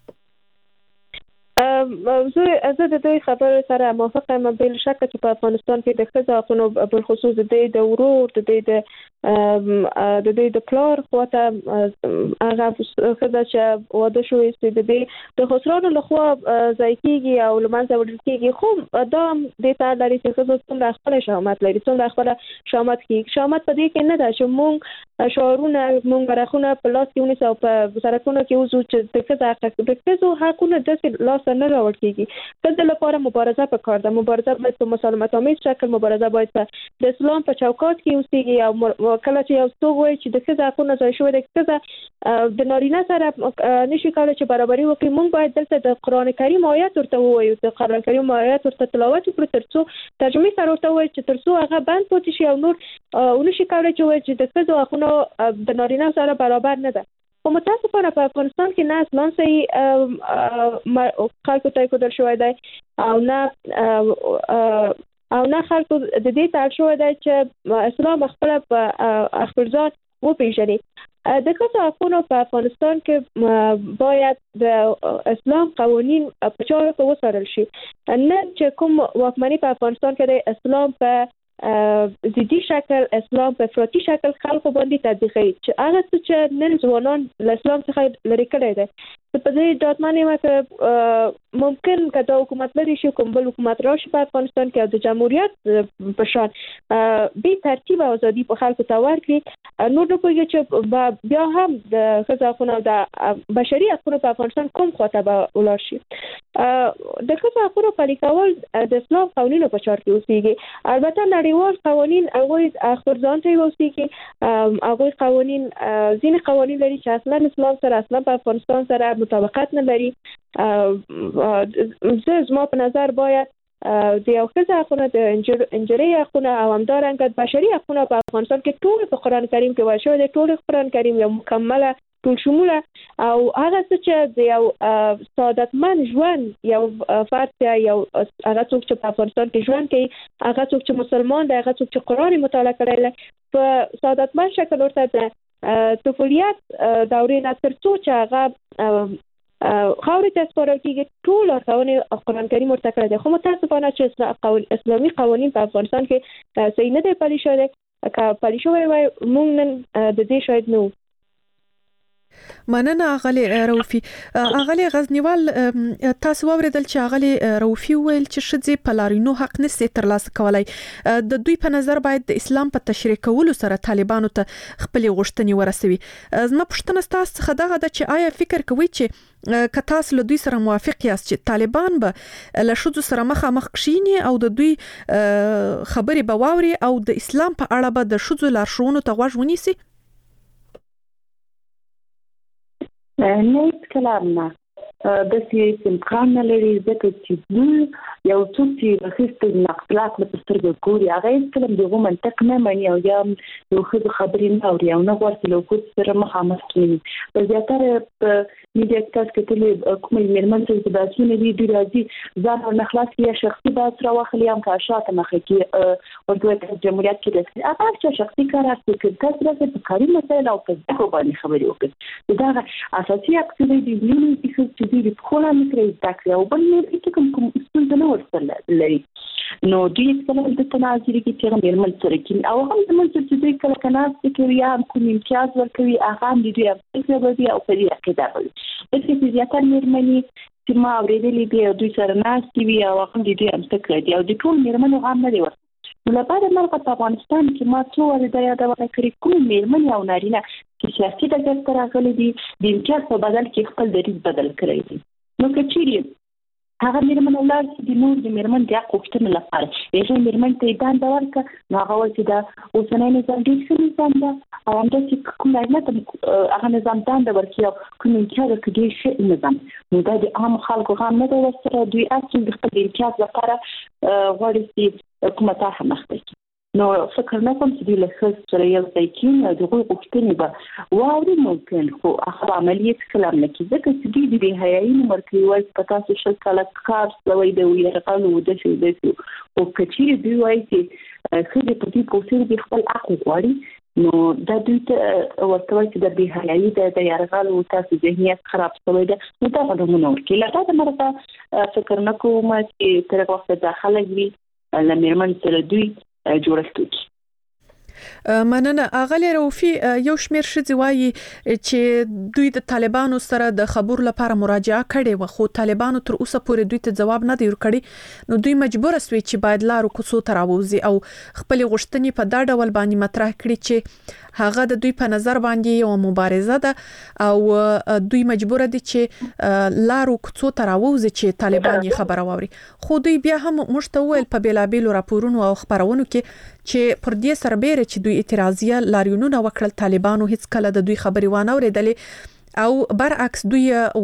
زه زه د دې خبرو سره موافقه یم بل شک چې په افغانستان کې د ښځو حقوقو بل خصوص د دې د ورور د دې د د دې د پلار خواته هغه ښځه چې واده شوې چې د دې د خسرانو لخوا ځای کېږي او له منځه وړل کېږي خو دا دې ته لري چې ښځو څومره خپل شهامت لري څومره خپل شهامت کېږي شهامت په دې کې نه ده چې موږ شعارونه موږ برخونه په لاس کې ونیسو او په سرکونو کې وزو چې د ښځو د ښځو حقونه داسې لاس نه راوړل کېږي. ښځو لپاره مبارزه پکار ده مبارزه باید په مسالمت آمیز شکل مبارزه باید په د اسلام په چوکاټ کې اوسېږي او کله چې یو څوک وایي چې د ښځو حقونه ځای شوی دی ښځه د نارینه سره نشي کولی چې برابري وکړي موږ باید دلته د قرآن کریم آیات ورته ووایو د قرآن کریم آیات ورته تلاوت وکړو تر څو ترجمې سره ورته ووایي چې تر څو هغه بند پاتې شي او نور ونشي کولی چې وایي چې د ښځو حقونه د نارینه سره برابر نه ده. خو متاسفانه په افغانستان کې نه اسلام صحیح خلکو ته ایښودل شوی دی او نه او نه خلکو د دې ته اړ شوی دی چې اسلام خپل په خپل ځان وپېژني. د ښځو حقونو په افغانستان کې باید د اسلام قوانین په چارو کې وڅارل شي. نن چې کوم واکمني په افغانستان کې د اسلام په ضدي شکل اسلام په افراطي شکل خلکو باندې تطبیقوي چې هغه څه چې نن ځوانان له اسلام څخه لري کړی دی په دې ډاټمانه مکه ممکن کدا حکومت لري شي کوم بل حکومت راشي په افغانستان کې د جمهوریت په شان به ترتیب او ازادي په خلکو ته ورکړي نو نو کوي چې بیا هم د خزافونه د بشري حقوقو په افغانستان کوم خواته به ولاړ شي د خزافونه پلي کول د اسلام قوانینو په چارت کې اوسېږي البته نړیوال قوانین هغه خبرځان ته اوسېږي هغه قوانین ځینې قوانین لري چې اصلا اسلام سره اصلا په افغانستان سره مطابقت نه لري زه زما په نظر باید د یو ښځه حقونه د انجرۍ حقونه او همدارنګه بشري حقونه په افغانستان کې ټول په قرآن کریم کې وایي شوی دی ټول قرآن کریم یو مکمله ټول شموله او هغه څه چې د یو سعادتمند ژوند یو فرد یو هغه څوک چې په افغانستان کې ژوند کوي هغه څوک چې مسلمان دی هغه څوک چې قرآن مطالعه کړی دی په سعادتمند شکل ورته د طفولیت دورې نه تر څو چې هغه خاورې ته سپارل کېږي ټول لارښوونې قرآن کریم ورته کړی دی خو متاسفانه چې اسلامي قوانین په افغانستان کې صحیح نه دی پلي شوی دی که پلي شوی وای موږ نن د دې شاید نه مننه اغلی روفي اغلی غزنیوال تاسو اوریدل چې اغلی روفي ویل چې شذې په لارینو حق نسي ترلاسه کولای د دوی په نظر باید د اسلام په تشریح کولو سره طالبانو ته خپل غوښتنې ورسوي زما پوښتنه تاسو څخه دغه ده چې آیا فکر کوئ چې که تاسو له دوی سره موافق یاست چې طالبان به له شذو سره مخامخ کښیني او د دوی خبرې به واوري او د اسلام په اړه به د شذو لارښوونو ته غوږ ونیسي نه کلام نه د سیاسي امکان نه لري ځکه چې دوی یو څوک چې د خستې نقلات په سترګو ګوري هغه کلم دغه منطق نه مانی او یا یو خبر خبرې نه اوري او نه غواړي له کوم سره مخامخ کیږي په زیاتره په میډیا کې کتلې کومې مېرمن چې د باسي دي د راځي ځان او نخلاص کې شخصي باس راوخلي هم کا شاته مخه کې او د جمهوریت کې د هغه چې شخصي کار کوي تاسو راځي په کاري مسایل او په ځکه باندې خبرې وکړي دا اساسي اکسیډي دی چې چې د خپل متري تاکي او بل نه کې کوم کوم څه نه ورسره لري نو دوی څنګه د تناظر کې چې مېرمن سره کې او هم د منځ چې دوی کله کناز کې یا کوم امتیاز ورکوي هغه هم دوی په دې او په دې کې دا وي د دې زیاتره مېرمنې چې ما اورېدلې دي دوی سره ناس کوي او هم دوی هم څه کوي او د ټول مېرمنو غام نه دی ورته نو لپاره مرغه په افغانستان کې ما څو ورته یادونه کړې کوم مېرمن او نارینه چې سیاسي ډګر ته راغلي دي د امتیاز په بدل کې خپل دریځ بدل کړی دي نو کچېری هغه مېرمن ولر چې د نور د مېرمن د حقوقو لپاره یې مېرمن ته دان دا ورکه نو هغه ول دا اوسنۍ نظام ډېر ښه نظام ده او هم چې کوم نه هغه نظام دان دا ورکه کوم امتیاز کې ښه نظام نو دا د عام خلکو هم نه دا سره دوی اصل د خپل امتیاز لپاره غواړي چې حکومت هم مخکې نو فکر نه کوم چې له خاص سره یو ځای کې دغه غوښتنې به واوري ممکن خو هغه عملیات کلام نه کیږي چې دوی د حیايي مرکزي وای په تاسو شل کال کار سوي دی وی رقم و د شي د او کچې دی وای چې خځې په دې پوسټ کې خپل حق غواړي نو دا دوی ته ورته وایي چې د بي حیايي د یارغال او تاسو ذهنیت خراب شوی دی نو دا غوډه نور کې لکه دا مرته فکر نه کوم چې تر وخت داخله وي لمرمن سره دوی جوړښت وکړي مننه اغلی روفي یو شمیر شذې وایي چې دوی د طالبانو سره د خبرو لپاره مراجعه کړې و خو طالبانو تر اوسه پورې دوی ته جواب نه دی ورکړی نو دوی مجبور شوي چې باید لارو کوڅو ته راووځي او خپل غوښتنې په دا ډول باندې مطرح کړي چې هغه د دوی په نظر باندې یو مبارزه ده او دوی مجبور دي چې لارو کوڅو ته راووځي چې طالبان یې خبره واوري خو دوی بیا هم موږ ته ویل په بیلابیلو راپورونو او خبرونو کې چې پر دې سربېره چې دوی اعتراضیه لاریونونه وکړل طالبانو هیڅ کله د دوی خبري وانه اوریدلې او برعکس دوی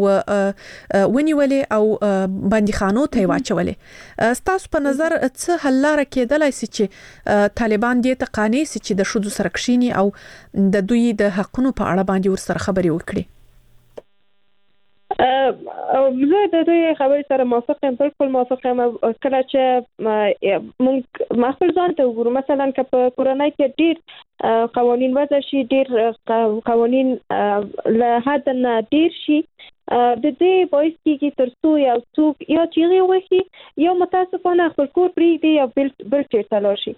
ونیولې او بندیخانو ته واچولې ستاسو په نظر څه حل لاره کېدلای شي چې طالبان دې ته قانع شي چې د شذو سره کښیني او د دوی د حقونو په اړه باندې ورسره خبري وکړي زه د دې خبرې سره موافق یم بالکل موافق یم کله چې موږ خپل ځان ته وګورو مثلا که په کورنۍ کې ډېر قوانین وضع شي ډېر قوانین له حد نه ډېر شي د دې باعث کېږي تر څو یو څوک یا چیغې وهي یا متاسفانه خپل کور پرېږدي یا بل بل چېرته لاړ شي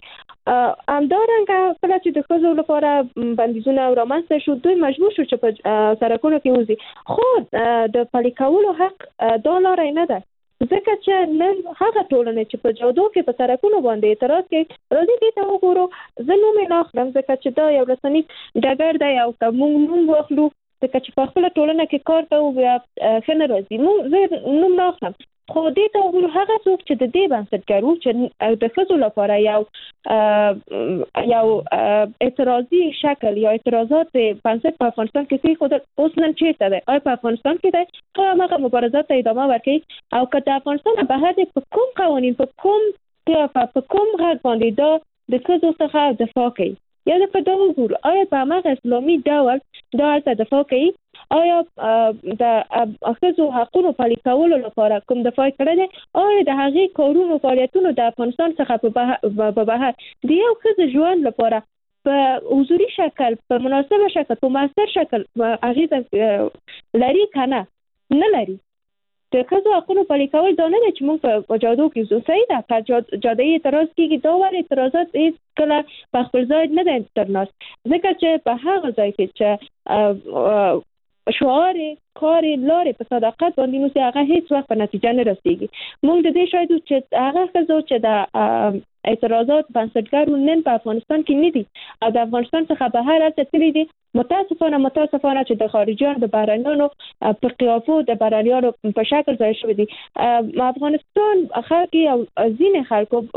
همدارنګه کله چې د ښځو لپاره بندیزونه رامنځته شو دوی مجبور شو چې په سرکونو کې وځي، خو د پلي کولو حق دا لاره نه ده، ځکه چې نن هغه ټولنه چې په جادو کې په سرکونو باندې اعتراض کوي راځي دې ته وګورو، زه نوم نه اخلم ځکه چې دا یو رسنیز ډګر دی او که موږ نوم واخلو ځکه چې په خپل ټولنه کې کار کوو بیا ښه نه راځي، موږ زه نوم نه اخلم، خو دې ته وګورو هغه څوک چې د دې بنسټګر وو چې د ښځو لپاره یو یو اعتراضي شکل یا اعتراضات بنسټ په افغانستان کې څه خود اوس نن چیرته دی؟ آیا په افغانستان کې دی؟ خو هغه مبارزات ته ادامه ورکړي او که د افغانستان بهر په کوم قوانین په کوم په کوم غږ باندې دا د ښځو څخه دفاع کوي یا د په دا وګورو آیا په هغه اسلامي ډول دا هلته دفاع کوي؟ آیا د ښځو حقونو پلي کولو لپاره کوم دفاع کړی دی؟ آیا د هغې کارونو فعالیتونو د افغانستان څخه په بهر د یو ښځې ژوند لپاره په حضوري شکل په مناسبه شکل په مؤثر شکل اغېزه لري که نه؟ نه لري. د ښځو حقونو پلي کول دا نه دی چې موږ په جادو کې ځو، صحیح ده که جادویي اعتراض کېږي دا ولې اعتراضات هېڅکله په خپل ځای نه دی ترناست، ځکه چې په هغه ځای کې چې شعار کار لارې په صداقت باندې نو هغه هیڅ وخت په نتیجه نه رسیږي. موږ د دې شاهد چې هغه ښځو چې د اعتراضات بنسټګرو نن په افغانستان کې نه دي او د افغانستان څخه بهر هلته تللي دي، متاسفانه متاسفانه چې د خارجیانو د بهرنیانو په قیافو د بهرنیانو په شکل ځای شوي دي. افغانستان خلک او ځینې خلکو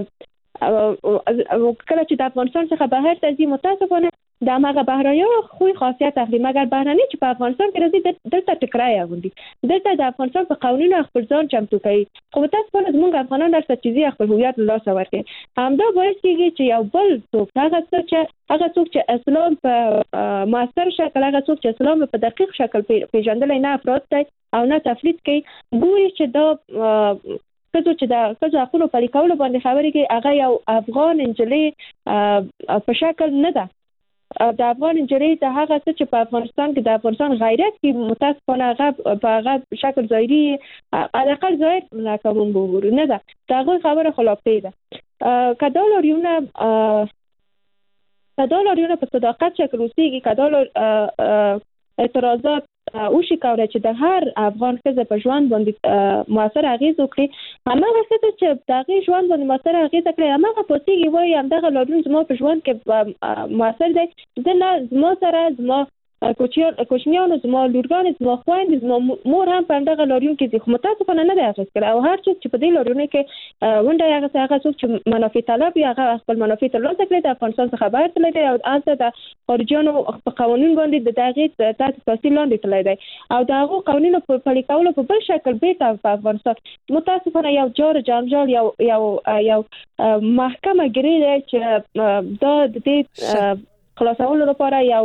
کله چې د افغانستان څخه بهر ته ځي متاسفانه د هغه بهرنیانو خوی خاصیت اخلي، مګر بهرني چې په افغانستان کې راځي دلته ټکرای اغوندي، دلته د افغانستان په قوانینو خپل ځان چمتو کوي، خو متاسفانه زموږ افغانان درته چې خپل هویت له لاسه ورکوي. همدا باعث کېږي چې یو بل څوک هغه څوک چې هغه څوک چې اسلام په مؤثر شکل هغه څوک چې اسلام په دقیق شکل پیژندلی نه افراد دی او نه تفرید کوي، ګوري چې دا ښځو چې د ښځو حقونو پلي کولو باندې خبرې کوي هغه یو افغان نجلۍ په شکل نه ده. د افغان نجلۍ د هغه څه چې په افغانستان کې د افغانستان غیرت کې متاسفانه هغه په هغه شکل ظاهري حداقل ظاهر لکه موږ وګورو نه ده، د هغوی خبره خلافي ده. که دا لاریونه که دا لاریونه په صداقت شکل اوسېږي، که دا اعتراضات وشي کولی چې د هر افغان ښځه په ژوند باندې مؤثر اغېز وکړي، هماغه ښځه چې د هغې ژوند باندې مؤثر اغېزه کړي هماغه پاڅېږي وایي همدغه لاریون زما په ژوند کې مؤثر دی، زه نه زما سره زما کوچنیانو زما لورګانې زما خویندې زما مور هم په همدغه لاریون کې دي، خو متاسفانه نه دی اغېز کړی او هر څوک چې په دې لاریونو کې ونډه یې اخیستې هغه څوک چې منافع طلب وي هغه خپل منافع ترلاسه کړي د افغانستان څخه بهر تللی دی او هلته د خارجیانو په قوانین باندې د هغې تحت تاثیر لاندې تللی دی او د هغو قوانینو په پلي کولو په بل شکل بیرته په افغانستان متاسفانه یو جار جنجال یو یو یو محکمه ګیرې دی چې دا د دې خلاصولو لپاره یو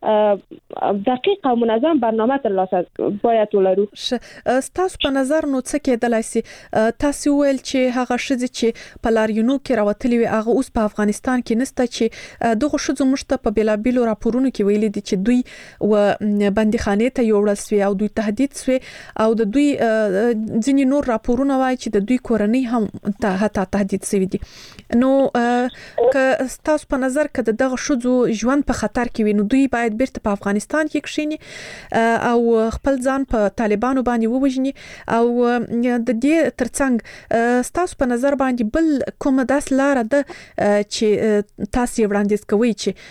دقیق او منظم برنامه ترلاسه باید ولرو. ستاسو په نظر نو څه کېدلای شي؟ تاسو ویل چې هغه ښځې چې په لاریونو کې راوتلي وي هغه اوس په افغانستان کې نشته، چې دغه ښځو موږ ته په بیلابیلو راپورونو کې ویلي دي چې دوی و بندیخانې ته یوړل سوي او دوی تهدید سوي او د دوی ځینې نور راپورونه وایي چې د دوی کورنۍ هم حتی تهدید سوي دي. نو که ستاسو په نظر که دغه ښځو ژوند په خطر کې وي نو دوی باید بیرته په افغانستان کې کښینی او خپل ځان په طالبانو باندې ووژني او د دې ترڅنګ ستاسو په نظر باندې بل کومه داسې لاره ده چې تاسو وړاندیز کوئ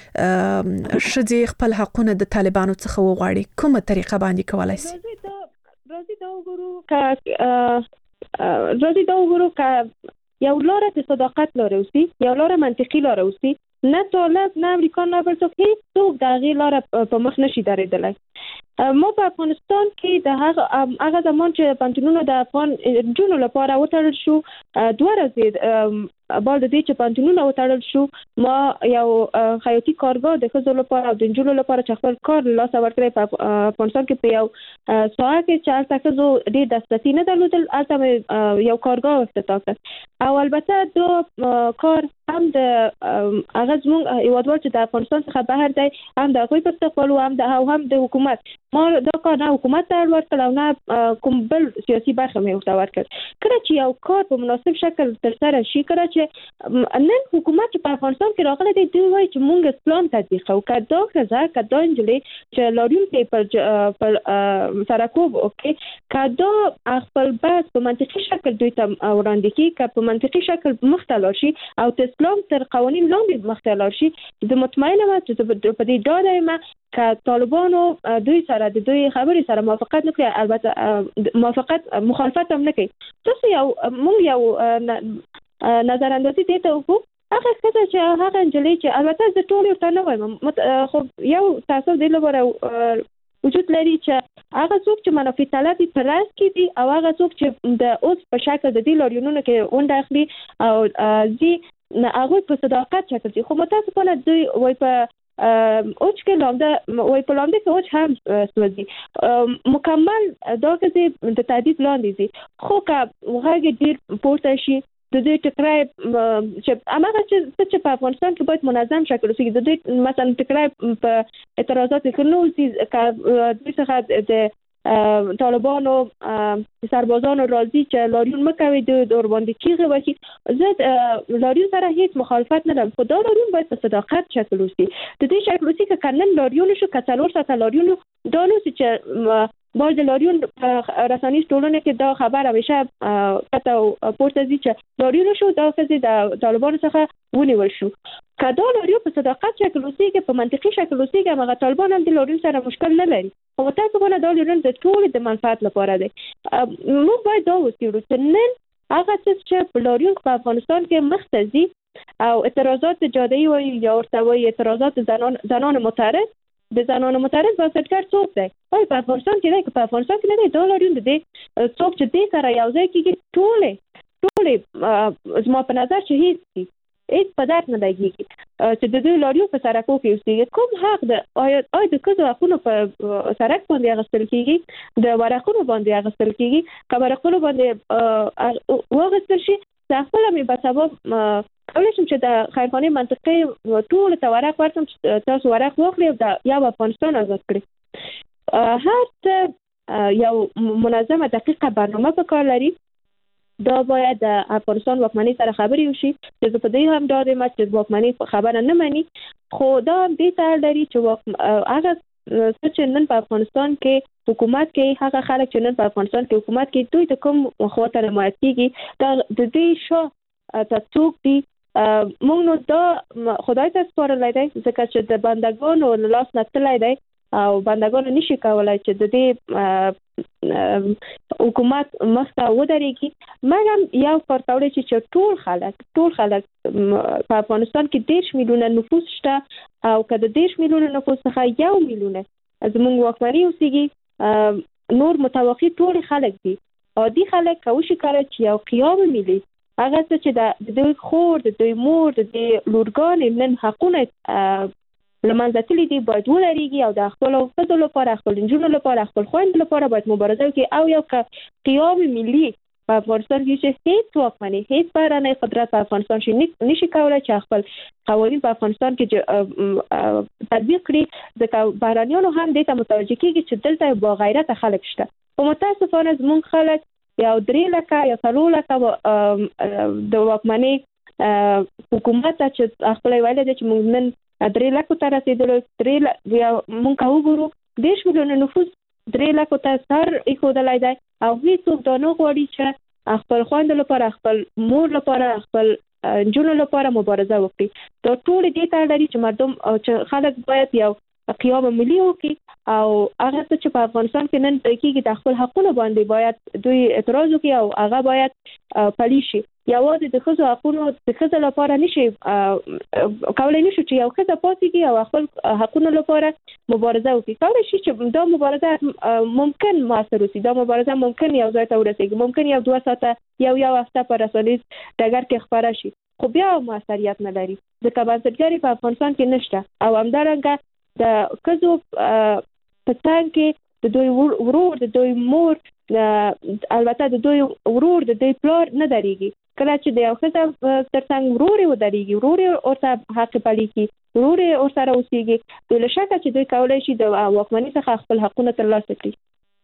چې ښځې خپل حقونه د طالبانو څخه وغواړي؟ کومه طریقه باندې کولای شي؟ راځي دا وګورو که راځي دا وګورو که یو لاره د صداقت لاره اوسي، یو لاره منطقي لاره اوسي، نه طالب نه امریکا نه بل څوک هیڅ څوک د هغې لاره په مخ نشي درېدلی. ما په افغانستان کې د هغه هغه زمان چې پوهنتونونه د افغان نجونو لپاره وتړل شو دوه ورځې بعد د دې چې پوهنتونونه وتړل شو ما یو خیاطي کارګاه د ښځو لپاره او د نجونو لپاره چې خپل کار له لاسه ورکړی په افغانستان کې په یو ساحه کې چې هلته ښځو ډېر دسترسي نه درلودل هلته مې یو کارګاه افتتاح کړ او البته دا کار هم د هغه زموږ هېوادوال چې د افغانستان څخه بهر دی هم د هغوی په استقبال هم د او هم د حکومت ما دا کار نه حکومت ته ورکړ او نه کوم بل سیاسي برخه مې ورته ورکړ. کله چې یو کار په مناسب مناسب شکل تر سره شي. کړه چې نن حکومت په افغانستان کې راغلی دی دوی وایي چې موږ اسلام تطبیق او کدا کزا کدا انجلې چې لارون پیپر پر سرکو اوکي کدا خپل بحث په منطقي شکل دوی ته وړاندې کی که په منطقي شکل مختلف شي او د اسلام تر قوانین لاندې مختلف شي. د مطمئنه ما چې په دې ډاډه ما که طالبانو دوی سره د دوی خبرې سره موافقت نه کوي، البته موافقت مخالفت هم نه کوي. تاسو یو مونږ یو نظر اندازي دي ته وکړو هغه څه چې هغه انجلې چې البته زه ټول ورته نه وایم، خو یو تاسو د لپاره وجود لري چې هغه څوک چې منافع طلبي پر راس کې دي او هغه څوک چې د اوس په شکل د دې لاريونونو کې ونډه اخلي او زی هغه په صداقت شکل دي. خو متاسفانه دوی وای په اوچ کې لامده وای په لامده کې اوچ هم سوځي مکمل دا کې د تعدید لاندې دي. خو که هغه ډیر پورته شي د دې ټکرای چې اماغه چې په افغانستان کې باید منظم شکل وسي. د دې مثلا ټکرای په اعتراضات کې نو چې د څخه د طالبانو سربازانو راځي چې لاریون مکوي د دور باندې کیږي وکي زه لاریون سره هیڅ مخالفت نه لرم، خو دا لاریون باید په صداقت شکل وسي. د دې شکل وسي چې کنن لاریون شو کڅلور ساته لاریون دا نو چې باز د لاریون رسنیز ټولنه کې دا خبر همیشه کته پورته دي چې لاریون شو دا چې د طالبانو څخه ونیول شو. کدا لاریون په صداقت شکل وسي کې په منطقي شکل وسي کې هغه طالبان هم د لاریون سره مشکل نه لري، خو تاسو باندې دا لاریون د ټول د منفعت لپاره دی. موږ باید دا وڅېړو چې نن هغه چې په لاریون په افغانستان کې مختزي او اعتراضات جاده‌ای وایي یا ورته وایي اعتراضات زنان زنان معترض د زنانو معترض بنسټګر څوک دی؟ وایي په افغانستان کې دی که په افغانستان کې نه دی دا لاریون د دې څوک چې دې سره یو ځای کېږي ټولې ټولې زما په نظر چې هیڅ دي هیڅ په درد نه لګېږي چې د دوی لاریون په سرکو کې اوسېږي. کوم حق د آیا آیا د ښځو حقونو په سرک باندې اخیستل کېږي، د ورقونو باندې اخیستل کېږي، که ورقونو باندې واخیستل شي زه خپله مې به سبا کولی شم چې د خیرخانې منطقې ټولو ته ورق ورکړم چې تاسو ورق واخلئ او د یو افغانستان آزاد کړئ. هر څه یو منظمه دقیقه برنامه په کار لري. دا باید د افغانستان واکمنۍ سره خبرې وشي چې زه په دې هم ډاډ یم چې واکمنۍ خبره نه مني، خو دا هم دې ته اړ لري چې هغه څه چې نن په افغانستان کې حکومت کې هغه خلک چې نن په افغانستان کې حکومت کې دوی د کوم خواته حمایت کېږي دا د دې شا ته څوک دي. موږ نو دا خدای ته سپارلی دی ځکه چې د بندګانو له لاس نه تللی دی او بندګانو نشي کولی چې د دې حکومت مخته ودرېږي. مګر یو کار کولی شي چې ټول خلک ټول خلک په افغانستان کې دېرش میلیونه نفوس شته او که د دېرش میلیونه نفوس څخه یو میلیونه زموږ واکمني اوسېږي نور متوقع ټول خلک دي. عادي خلک کولی کولی چې یو قیام ملي هغه څه چې د دوی خور د دوی مور د دوی لورګانې نن حقونه له منځه تللي دي باید ولرېږي او د خپلو ښځو لپاره خپل نجونو لپاره خپل خویندو لپاره باید مبارزه وکړي او یو قیام ملي په افغانستان کې چې هیڅ واکمني هیڅ بهرنی قدرت په افغانستان کې نشي کولی چې خپل قوانین په افغانستان کې تطبیق کړي ځکه بهرنیانو هم دې ته متوجه کېږي چې دلته با غیرته خلک شته. خو متاسفانه زموږ خلک یو درې لکه یا څلور لکه د واکمنۍ حکومت ته چې خپل ویل دي چې موږ نن درې لکو ته رسېدلو درې موږ که وګورو دېرش میلیونه نفوس درې لکو ته سر ایښودلی دی او هېڅوک دا نه غواړي چې خپل خویندو لپاره خپل مور لپاره خپل نجونو لپاره مبارزه وکړي. دا ټول دې ته اړ لري چې مردم چې خلک باید یو قیام ملي وکړي او هغه څه چې په افغانستان کې نن کېږي د خپل حقونو باندې باید دوی اعتراض وکړي او هغه باید پلي شي. یوازې د ښځو حقونو د ښځو لپاره نشي کولی نشو چې یو ښځه پاتېږي او خپل حقونو لپاره مبارزه وکړي. کولی شي چې دا مبارزه ممکن موثر وسي، دا مبارزه ممکن یو ځای ته ورسېږي، ممکن یو دوه ساعته یو یو هفته په رسنیز ډګر کې خپره شي، خو بیا موثریت نه لري ځکه بنسټګري په افغانستان کې نشته او همدارنګه د ښځو په څنګ کې د دوی ورور د دوی مور البته د دوی ورور د دوی پلار نه درېږي. کله چې د یو ښځه تر څنګ ورور یې ودرېږي ورور یې ورته حق پلي کړي ورور یې ورسره اوسېږي بې له شکه چې دوی کولی شي د واکمنۍ څخه خپل حقونه ترلاسه کړي.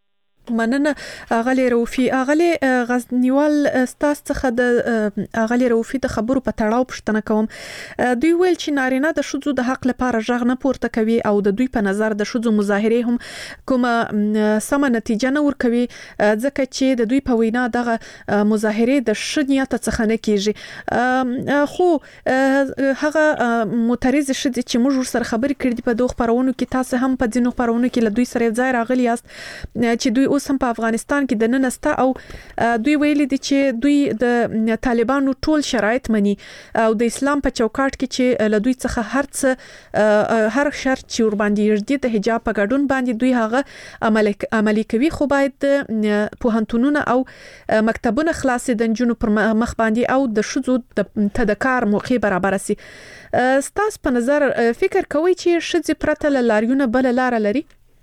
مننه اغلی روفي اغلی غزنیوال ستاس څخه د اغلی روفي د خبرو په تړاو پښتنه کوم. دوی ویل چې نارینه د شذو د حق لپاره ژغ نه پورته کوي او د دوی په نظر د شذو مظاهره هم کومه سم نتیجه نه ورکوي ځکه چې د دوی په وینا دغه مظاهره د شنیت څخه نه کیږي. خو هغه معترض شدي چې موږ سره خبرې کړې په دوه خبرونو کې تاسو هم په ځینو خبرونو کې له دوی سره ځای راغلی یاست چې دوی اوس هم په افغانستان کې د نن ستا او دوی ویلي دي چې دوی د طالبانو ټول شرایط مني او د اسلام په چوکاټ کې چې له دوی څخه هر څه هر شرط چې ور باندې یږي د حجاب په ګډون باندې دوی هغه عملي عملي کوي. خو باید پوهنتونونه او مکتبونه خلاص د جنونو پر مخ باندې او د شذو د تدکار موقع برابر سي. ستاسو په نظر فکر کوي چې شذ پرته لاریونه بل لار لري؟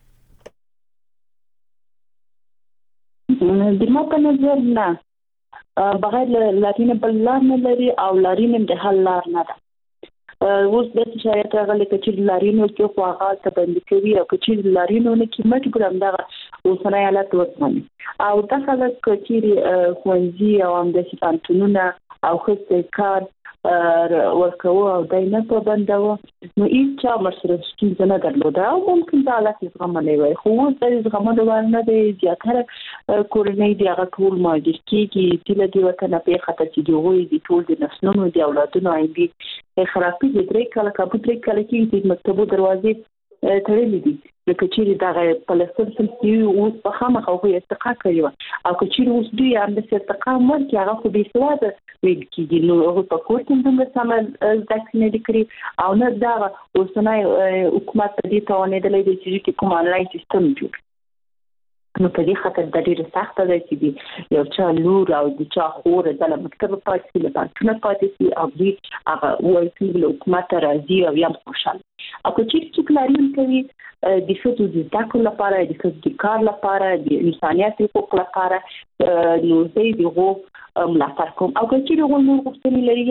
د ما په نظر نه بغیر لارینه بل لار نه لري او لارینه د حل لار نه ده. اوس د شایعات غلې چې لارینو کې خو هغه تبند کوي او چې لارینو نه کې مټ ګرام دا اوسنۍ حالت ورته او دا خلک چې خوندي او هم د سپانتونونه او خصوصي کار ورکو او داینه په بندو نو هیڅ چا مسره ستونزه نه درلوده او ممکن دا حالت زغملې وي. خو د زغملو ورنه د زیاتره کورنۍ دی هغه ټول ماجر کېږي چې د وطن په خاطر چې دی وي د ټول د نسلونو دی اولادونو اېندي خرابې د درې کال کابو درې کال کې د مکتبو دروازې تړلې دي لکه چې دا فلسطین سمسي او په خامخ او استقا کوي او چې اوس دوی هم د استقا مرګ هغه خو به سواده ویل کېږي نو هغه په کوټ څنګه سم ځکه نه کړی او نه دا اوسنۍ حکومت په دې توانې د لید چې کوم آنلاین سیستم جوړ نو په دې خاطر د ډېر سخت دی چې دی یو چا لور او د چا خور د مکتب پاتې له پاتونه پاتې سي او دوی هغه وایي چې حکومت راځي او یم خوشاله او چې څوک لارین کوي د ښځو د ذکر لپاره د ښځو د کار لپاره د انسانيت حقوق لپاره نو زه دغه ملاتړ کوم او چې دغه نور غوښتنې لري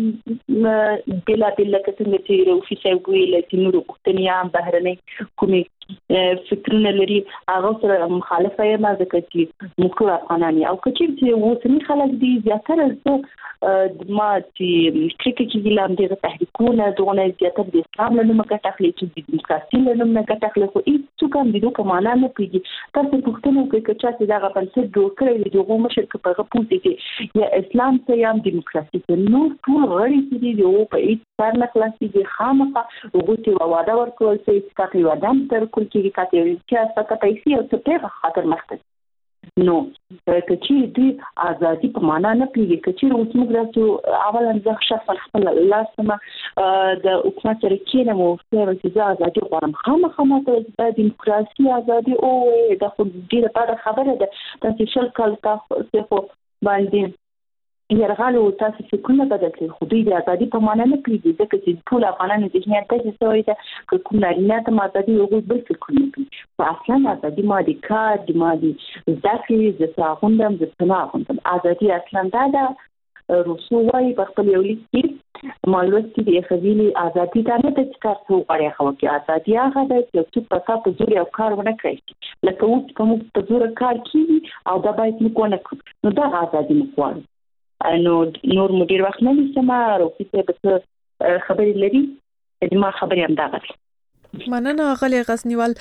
یا بلا بلا کتنه چې روفي ویل چې نور غوښتنې یا بهرنۍ کومې فکرونه لري هغه سره مخالفه یم ځکه چې موږ افغانان او چې وسنی خلک دي زیاتره ما چې شرکت کې لام دغه تحریکونه دغه زیاتره د اسلام له نومه کټخلي چې د دیموکراسي له نومه کټخلي خو هیڅ څوک هم دغه کومانه نه پیږي. تاسو پوښتنه کوئ چې دا غوښتل څه جوړ کړی دغه مشر په هغه پوښتنه کې یا اسلام ته یا دیموکراسي ته نو ټول غړي چې دی او په هیڅ کار نه خلاصي دي خامخا وګورئ واده ورکول چې تاسو وادم تر کول کې کاته چې تاسو پیسې او څه په خاطر مخته نو کچې دوی ازادي په معنا نه پیږي کچې اوس موږ راځو اولا ځکه شخص خپل لاسمه د حکومت سره کې مو فیر چې ازادي غواړم خامخا ماته د دیموکراسي ازادي او د خو دې لپاره خبره ده چې شل کال تاسو څه باندې یرغل او تاسو څنګه بدل کړئ خو دې د ازادي په معنا نه پیږي ځکه چې ټول افغانانو د ذهنیت ته څه وایي کوم لري نه ته ازادي او بل څه کوي په اصلا ازادي ما دي کار دي ما دي ځکه چې څنګه د څنګه ازادي اصلا دا د روسو وايي په خپل یو لیک مالوستي د خزيلي ازادي دا نه د کار څو غړي خو کې ازادي هغه د چې په تاسو زوري او کار ونه کوي لکه اوس کوم په زور کار کوي او دا باید موږ نه کوو نو دا ازادي مخوان نو نور مدیر وخت نه سما روفي ته به خبرې لري د ما خبرې هم دا غوښتل. مننه غلي غزنیوال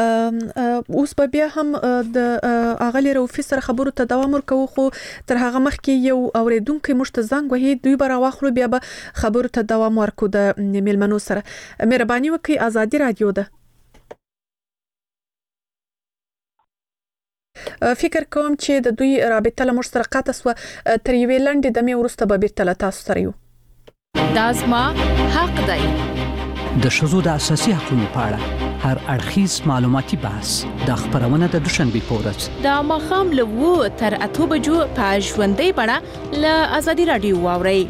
اوس په بیا هم د اغلی روفي سره خبرو ته دوام ورکو خو تر هغه مخکې یو اوریدونکو مشت زنګ وهي دوی به راوخلو بیا به خبرو ته دوام ورکو د میلمنو سره. مهرباني وکړئ ازادي رادیو ده. فکر کوم چې د دوی رابطه له مشترکات سو تر یوې لنډې د مې ورسته به بیرته تاسو سره یو دازما حق دی د شذو د اساسي حقوقو په اړه هر اړخیز معلوماتي بحث د خبرونه د دوشنبه په ورځ د مخام له وو تر اته بجو په ژوندۍ بڼه له ازادي رادیو واوري.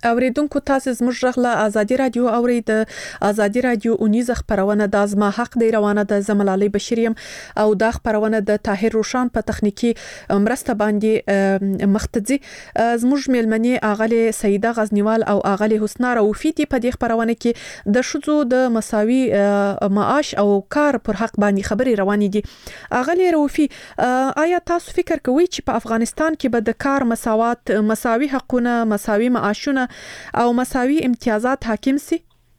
اوریدونکو تاسو زموږ غږ له ازادي رادیو اورید. ازادي رادیو اونیزه خبرونه د ازما حق دی روانه د زملالي بشریم او د خبرونه د طاهر روشان په تخنیکی مرسته باندې مختزي. زموږ ملمنې اغلی سیده غزنیوال او اغلی حسنا روفي دي په دې خبرونه کې د شذو د مساوي معاش او کار پر حق باندې خبري روانې دي. اغلی روفي، آیا تاسو فکر کوئ چې په افغانستان کې به د کار مساوات، مساوي حقونه، مساوي معاشونه او مساوي امتیازات حاکم سي؟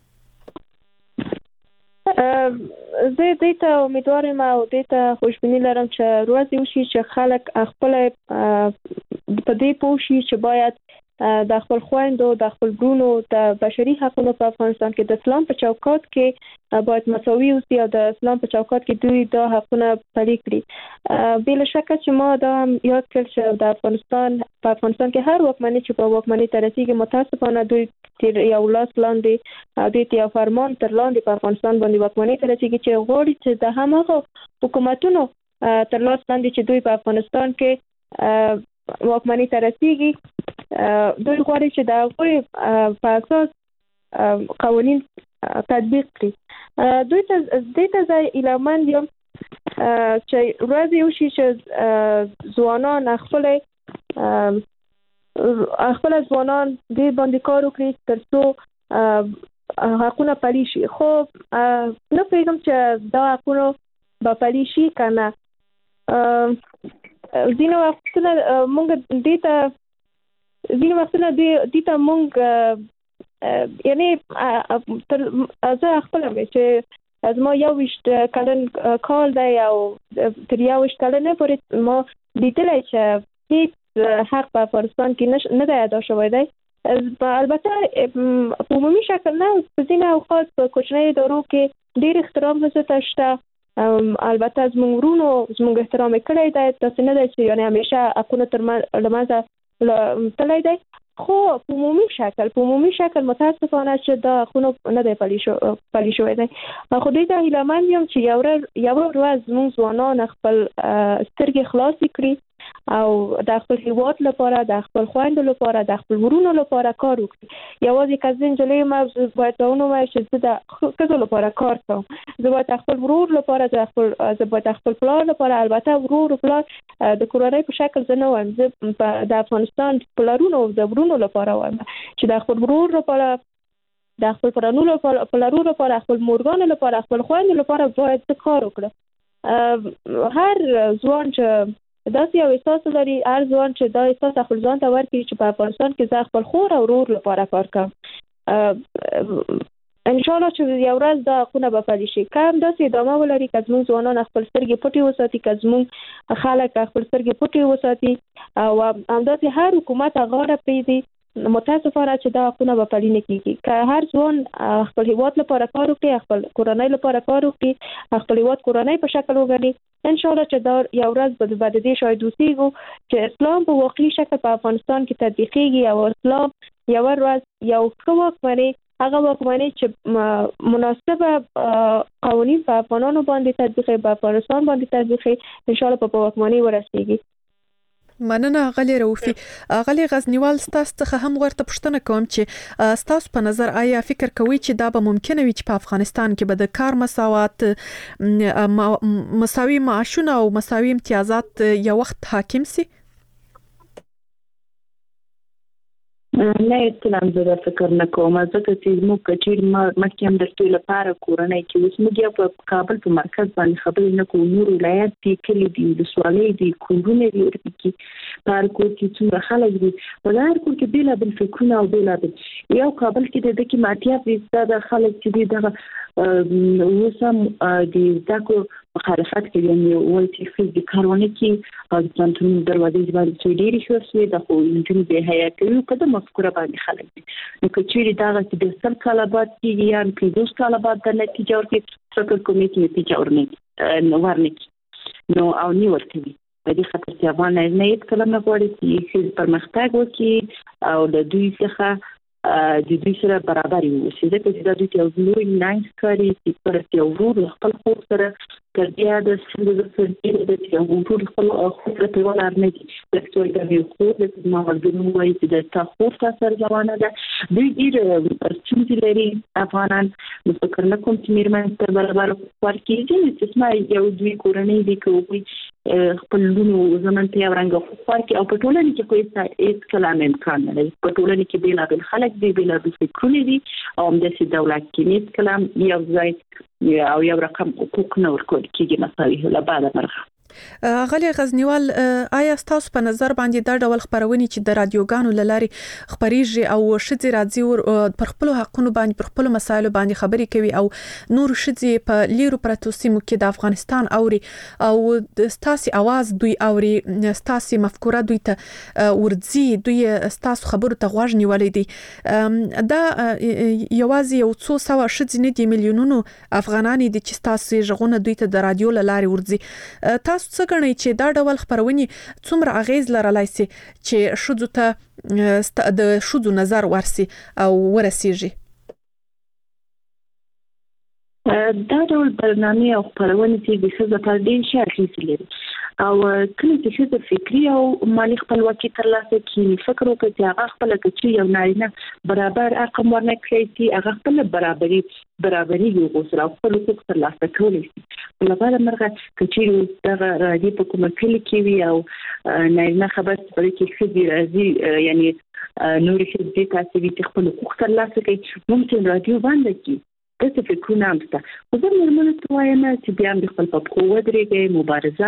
زه دې ته امیدوارم او دې ته خوشبیني لرم چې روزي وشي چې خلک خپل په دې پوه شي چې باید د خپل خويندو، د خپل برونو د بشري حقوقو په افغانستان کې د اسلام په چوکاټ کې باید مساوي اوسي او د اسلام په چوکاټ کې دوی د حقوقو پلي کړي. بل شک چې ما دا یاد کړ چې د افغانستان په افغانستان کې هر وکمنۍ چې په وکمنۍ ترسيږي متاسفانه دوی تیر یو لاس لاندې دوی ته فرمان تر لاندې په افغانستان باندې وکمنۍ ترسيږي چې غوړي چې د همغه حکومتونو تر لاس لاندې چې دوی په افغانستان کې وکمنۍ ترسيږي دوی غواړي چې دا غوړي په اساس قوانين تطبیق کړي. دوی ته د دې ځای اعلان یم چې ورځ یو شي چې ځوانان خپل خپل ځوانان دې باندې کار وکړي ترڅو حقونه پلي شي. خو نو پیغام چې دا حقونه به پلي شي کنه ځینې وختونه موږ دې ته ځینې وختونه دې ته موږ یعنی تر زه خپل مې چې از ما یو وشت کلن کال دی او تر یو وشت کلن پورې ما لیدلی چې هیڅ حق په افغانستان کې نه دی ادا شوی دی. البته په عمومي شکل نه، په ځینې اوقات په کوچنیو ادارو کې ډېر احترام ورته شته. البته زموږ ورونو زموږ احترام یې کړی دی، داسې نه دی چې یعنې همیشه حقونه تر منځه تللی دی. خو په عمومي شکل په عمومي شکل متاسفانه چې دا حقونه نه دی پلي شوی دی. خو دوی ته هیله یم چې یو یو ورځ زموږ ځوانان خپل سترګې خلاصې کړي او د خپل هیواد لپاره، د خپل خویندو لپاره، د خپل ورونو لپاره کار وکړي. یوازې که زه نجلۍ یم باید دا ونه وایم چې زه د ښځو لپاره کار کوم. زه باید خپل ورور لپاره، زه خپل زه باید خپل پلار لپاره، البته ورور او پلار د کورنۍ په شکل زه نه وایم، زه د افغانستان پلارونو او د ورونو لپاره وایم چې د خپل ورور لپاره، د خپل پلارونو لپاره، پلارونو لپاره، خپل مورګانو لپاره، خپل خویندو لپاره باید زه کار وکړم. هر ځوان چې داسې یو احساس لري، هر ځوان چې دا احساس خپل ځان ته ورکړي چې په افغانستان کې زه خپل خور او ورور لپاره کار کوم، ان شاء الله چې یو ورځ دا حقونه به پلي شي. که همداسې ادامه ولري، که زموږ ځوانان خپل سترګې پټې وساتي، که زموږ خلک خپل سترګې پټې وساتي او همداسې هر حکومت غاړه پرېږدي، متاسفانه چې دا حقونه به پلي نه کېږي. که هر ځوان خپل هیواد لپاره کار وکړي، خپل کورنۍ لپاره کار وکړي، خپل هیواد کورنۍ په شکل وګڼي، ان شاء الله چې دا یو ورځ به د دې شاید اوسېږو چې اسلام په واقعي شکل په افغانستان کې تطبیقېږي او اسلام یو ورځ یو ښه واکمنۍ، هغه واکمنۍ چې مناسبه قوانین په افغانانو باندې تطبیقي، په افغانستان باندې تطبیقي، ان شاء الله په واکمنۍ ورسېږي. مننه غلی روفي. غلی غزنیوال، ستاسو څخه هم ورته پوښتنه کوم چې ستاسو په نظر آیا فکر کوئ چې دا به ممکنه وي چې په افغانستان کې به د کار مساوات، مساوي معاشونه او مساوي امتیازات یو وخت حاکم سي؟ نه اطلاع زه فکر نه کوم، ځکه چې موږ کچیر مخکې هم د ټول لپاره کورنۍ کې اوس موږ په کابل په مرکز باندې خبرې نه کوو، نور ولایت دي، کلی دي، ولسوالۍ دي، کورونه دي، ورته په هر کور کې څومره خلک دي، په هر کور کې بېلابېل فکرونه او بېلابېل یو کابل کې د دې کې ماتیات دي، دا خلک چې دي دغه اوس هم د زده کړو مخالفت کوي، یعنې وایي چې ښځې د کارونه کې او د پوهنتونونو دروازې باندې چې ډېرې ښه شوې ده، خو نجونې بې حیا کوي او په دې مفکوره باندې خلک دي. نو که چېرې دغسې د سل کاله بعد کېږي یا پنځوس کاله بعد دا نتیجه ورکړي، فکر کوم چې نتیجه ورنکړي نو او نه ورکوي. په دې خاطر چې افغان نارینه هېڅکله نه غواړي چې ښځې پرمختګ وکړي او له دوی څخه د دې سره برابر وي چې د دې یو لوی ناین کاری چې پر یو ورو خپل خور سره تر بیا د سند د سرتي د یو ورو خپل خور په ولر نه دي د څوی د یو خور د ما ورګنو وایي چې د تا خور سره ځوانه ده دوی ډیر چې لري افغانان مستقر نه کوم چې میرمن تر برابر ورکیږي چې ما یو دوی کورنۍ دي کوي خپل لونو زمون ته ورنګ خو کې او په ټولنه کې کوئی هیڅ کلام امکان نه لري په ټولنه کې بلا بل خلک دی بلا د فکرونه دي او د سي دولت کې هیڅ کلام یو ځای او یو رقم حقوق نه ورکول کېږي مساوي له بعد مرغه غلي غزنیوال آیا تاسو په نظر باندې دا ډول خبرونه چې د رادیوګانو لاري خبريږي او شذي راځي پر خپل حقوقو باندې پر خپل مسایلو باندې خبري کوي او نور شذي په لیرو پرتو سیمو کې د افغانستان اوري او د ستاسي आवाज دوی اوري ستاسي مفکوره دوی ته ورځي دوی ستاسو خبرو ته غوږ نیولې دي دا یوازې یو څو سو شذي نه دي میلیونونو افغانان دي چې ستاسو ژغونه دوی ته د رادیو لاري ورځي تاسو څه غنئ چې دا ډول خبرونه څومره اغیز لرلای سي چې شذو ته د شذو نظر ورسي او ورسیږي دا ډول برنامه او خبرونه چې د شذو په دې شي لري او کله چې شذو فکری او مالی خپلواکي ترلاسه کړي فکر وکړي چې هغه خپل کچې یو نارینه برابر رقم ورنه کړی چې هغه خپل برابرۍ برابرۍ یو غوښتل او خپل حقوق ترلاسه کولی شي لپاره مرغه کچې دغه راځي په کومه کلی کې وي او نارینه خبر په کې خدي راځي یعنی نور شي د تاسو چې خپل حقوق ترلاسه کوي ممکن رادیو باندې کې څه فکرونه امسته خو زه مرمنه وایم چې بیا د خپل په قوت ورېږي مبارزه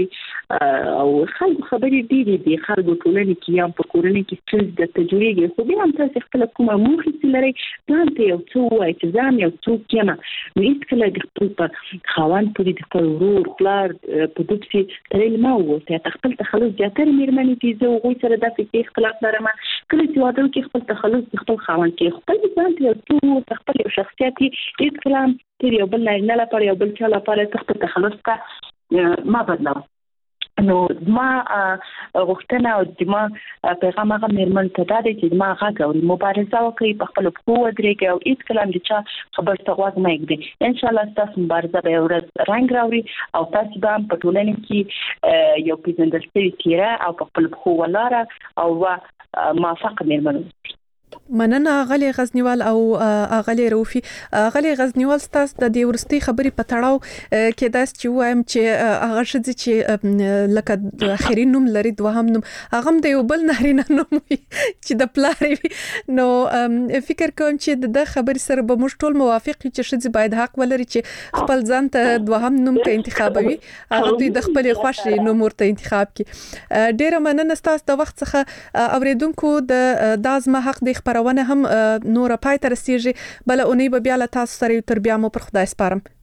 وکړي او خلکو خبرې ډېرې دي خلکو ټولنې کې یا په کورنۍ کې څه د تجربه خو بیا هم تاسو خپل کومه موخه لري ځان ته یو څه وایي چې ځان یو څوک یم نو هیڅ کله د خپل په خوان پورې د خپل ورور خلار په دوی ترې ما وته خپل تخلص زیاتره میرمنې دي زه غوي سره د فکر اختلاف لرم کله چې واده کې خپل تخلص خپل خوان کې خپل ځان ته یو څه خپل شخصیت هیڅ کلام تیر یو بل نه لپاره یو بل چا لپاره تخت تخلص کا ما بدلو نو ما غوښتنه او د ما پیغام هغه میرمن ته دا دی چې ما هغه او مبارزه وکړي په خپل قوت درېږي او هیڅ کلام د چا خبر ته غوږ نه ږدي ان شاء الله تاسو مبارزه به ورځ رنګ راوړي او تاسو به په ټولنه کې یو پیژندل شوی تیره او په خپل قوت لاره او موافق میرمن مننه غلي غزنیوال او غلي روفي غلي غزنیوال تاسو د دې ورستي خبرې پټاړو کې داس چې وایم چې هغه شذ چې لکه د اخرین نوم لري دوهم نوم هغه د یو بل نارینه نوم چې د پلاري نو فکر کوم چې د خبرې سره به موږ ټول موافق چې شذ باید حق ولري چې خپل ځان ته دوهم نوم ته انتخابوي هغه دوی د خپل خوښ نوم ورته انتخاب کړي ډیره مننه تاسو د وخت څخه اوریدونکو د دازمه حق د خبرونه هم نور پای تر سیږي بل اونۍ به بیا له تاسو سره تر بیا مو پر خدای سپارم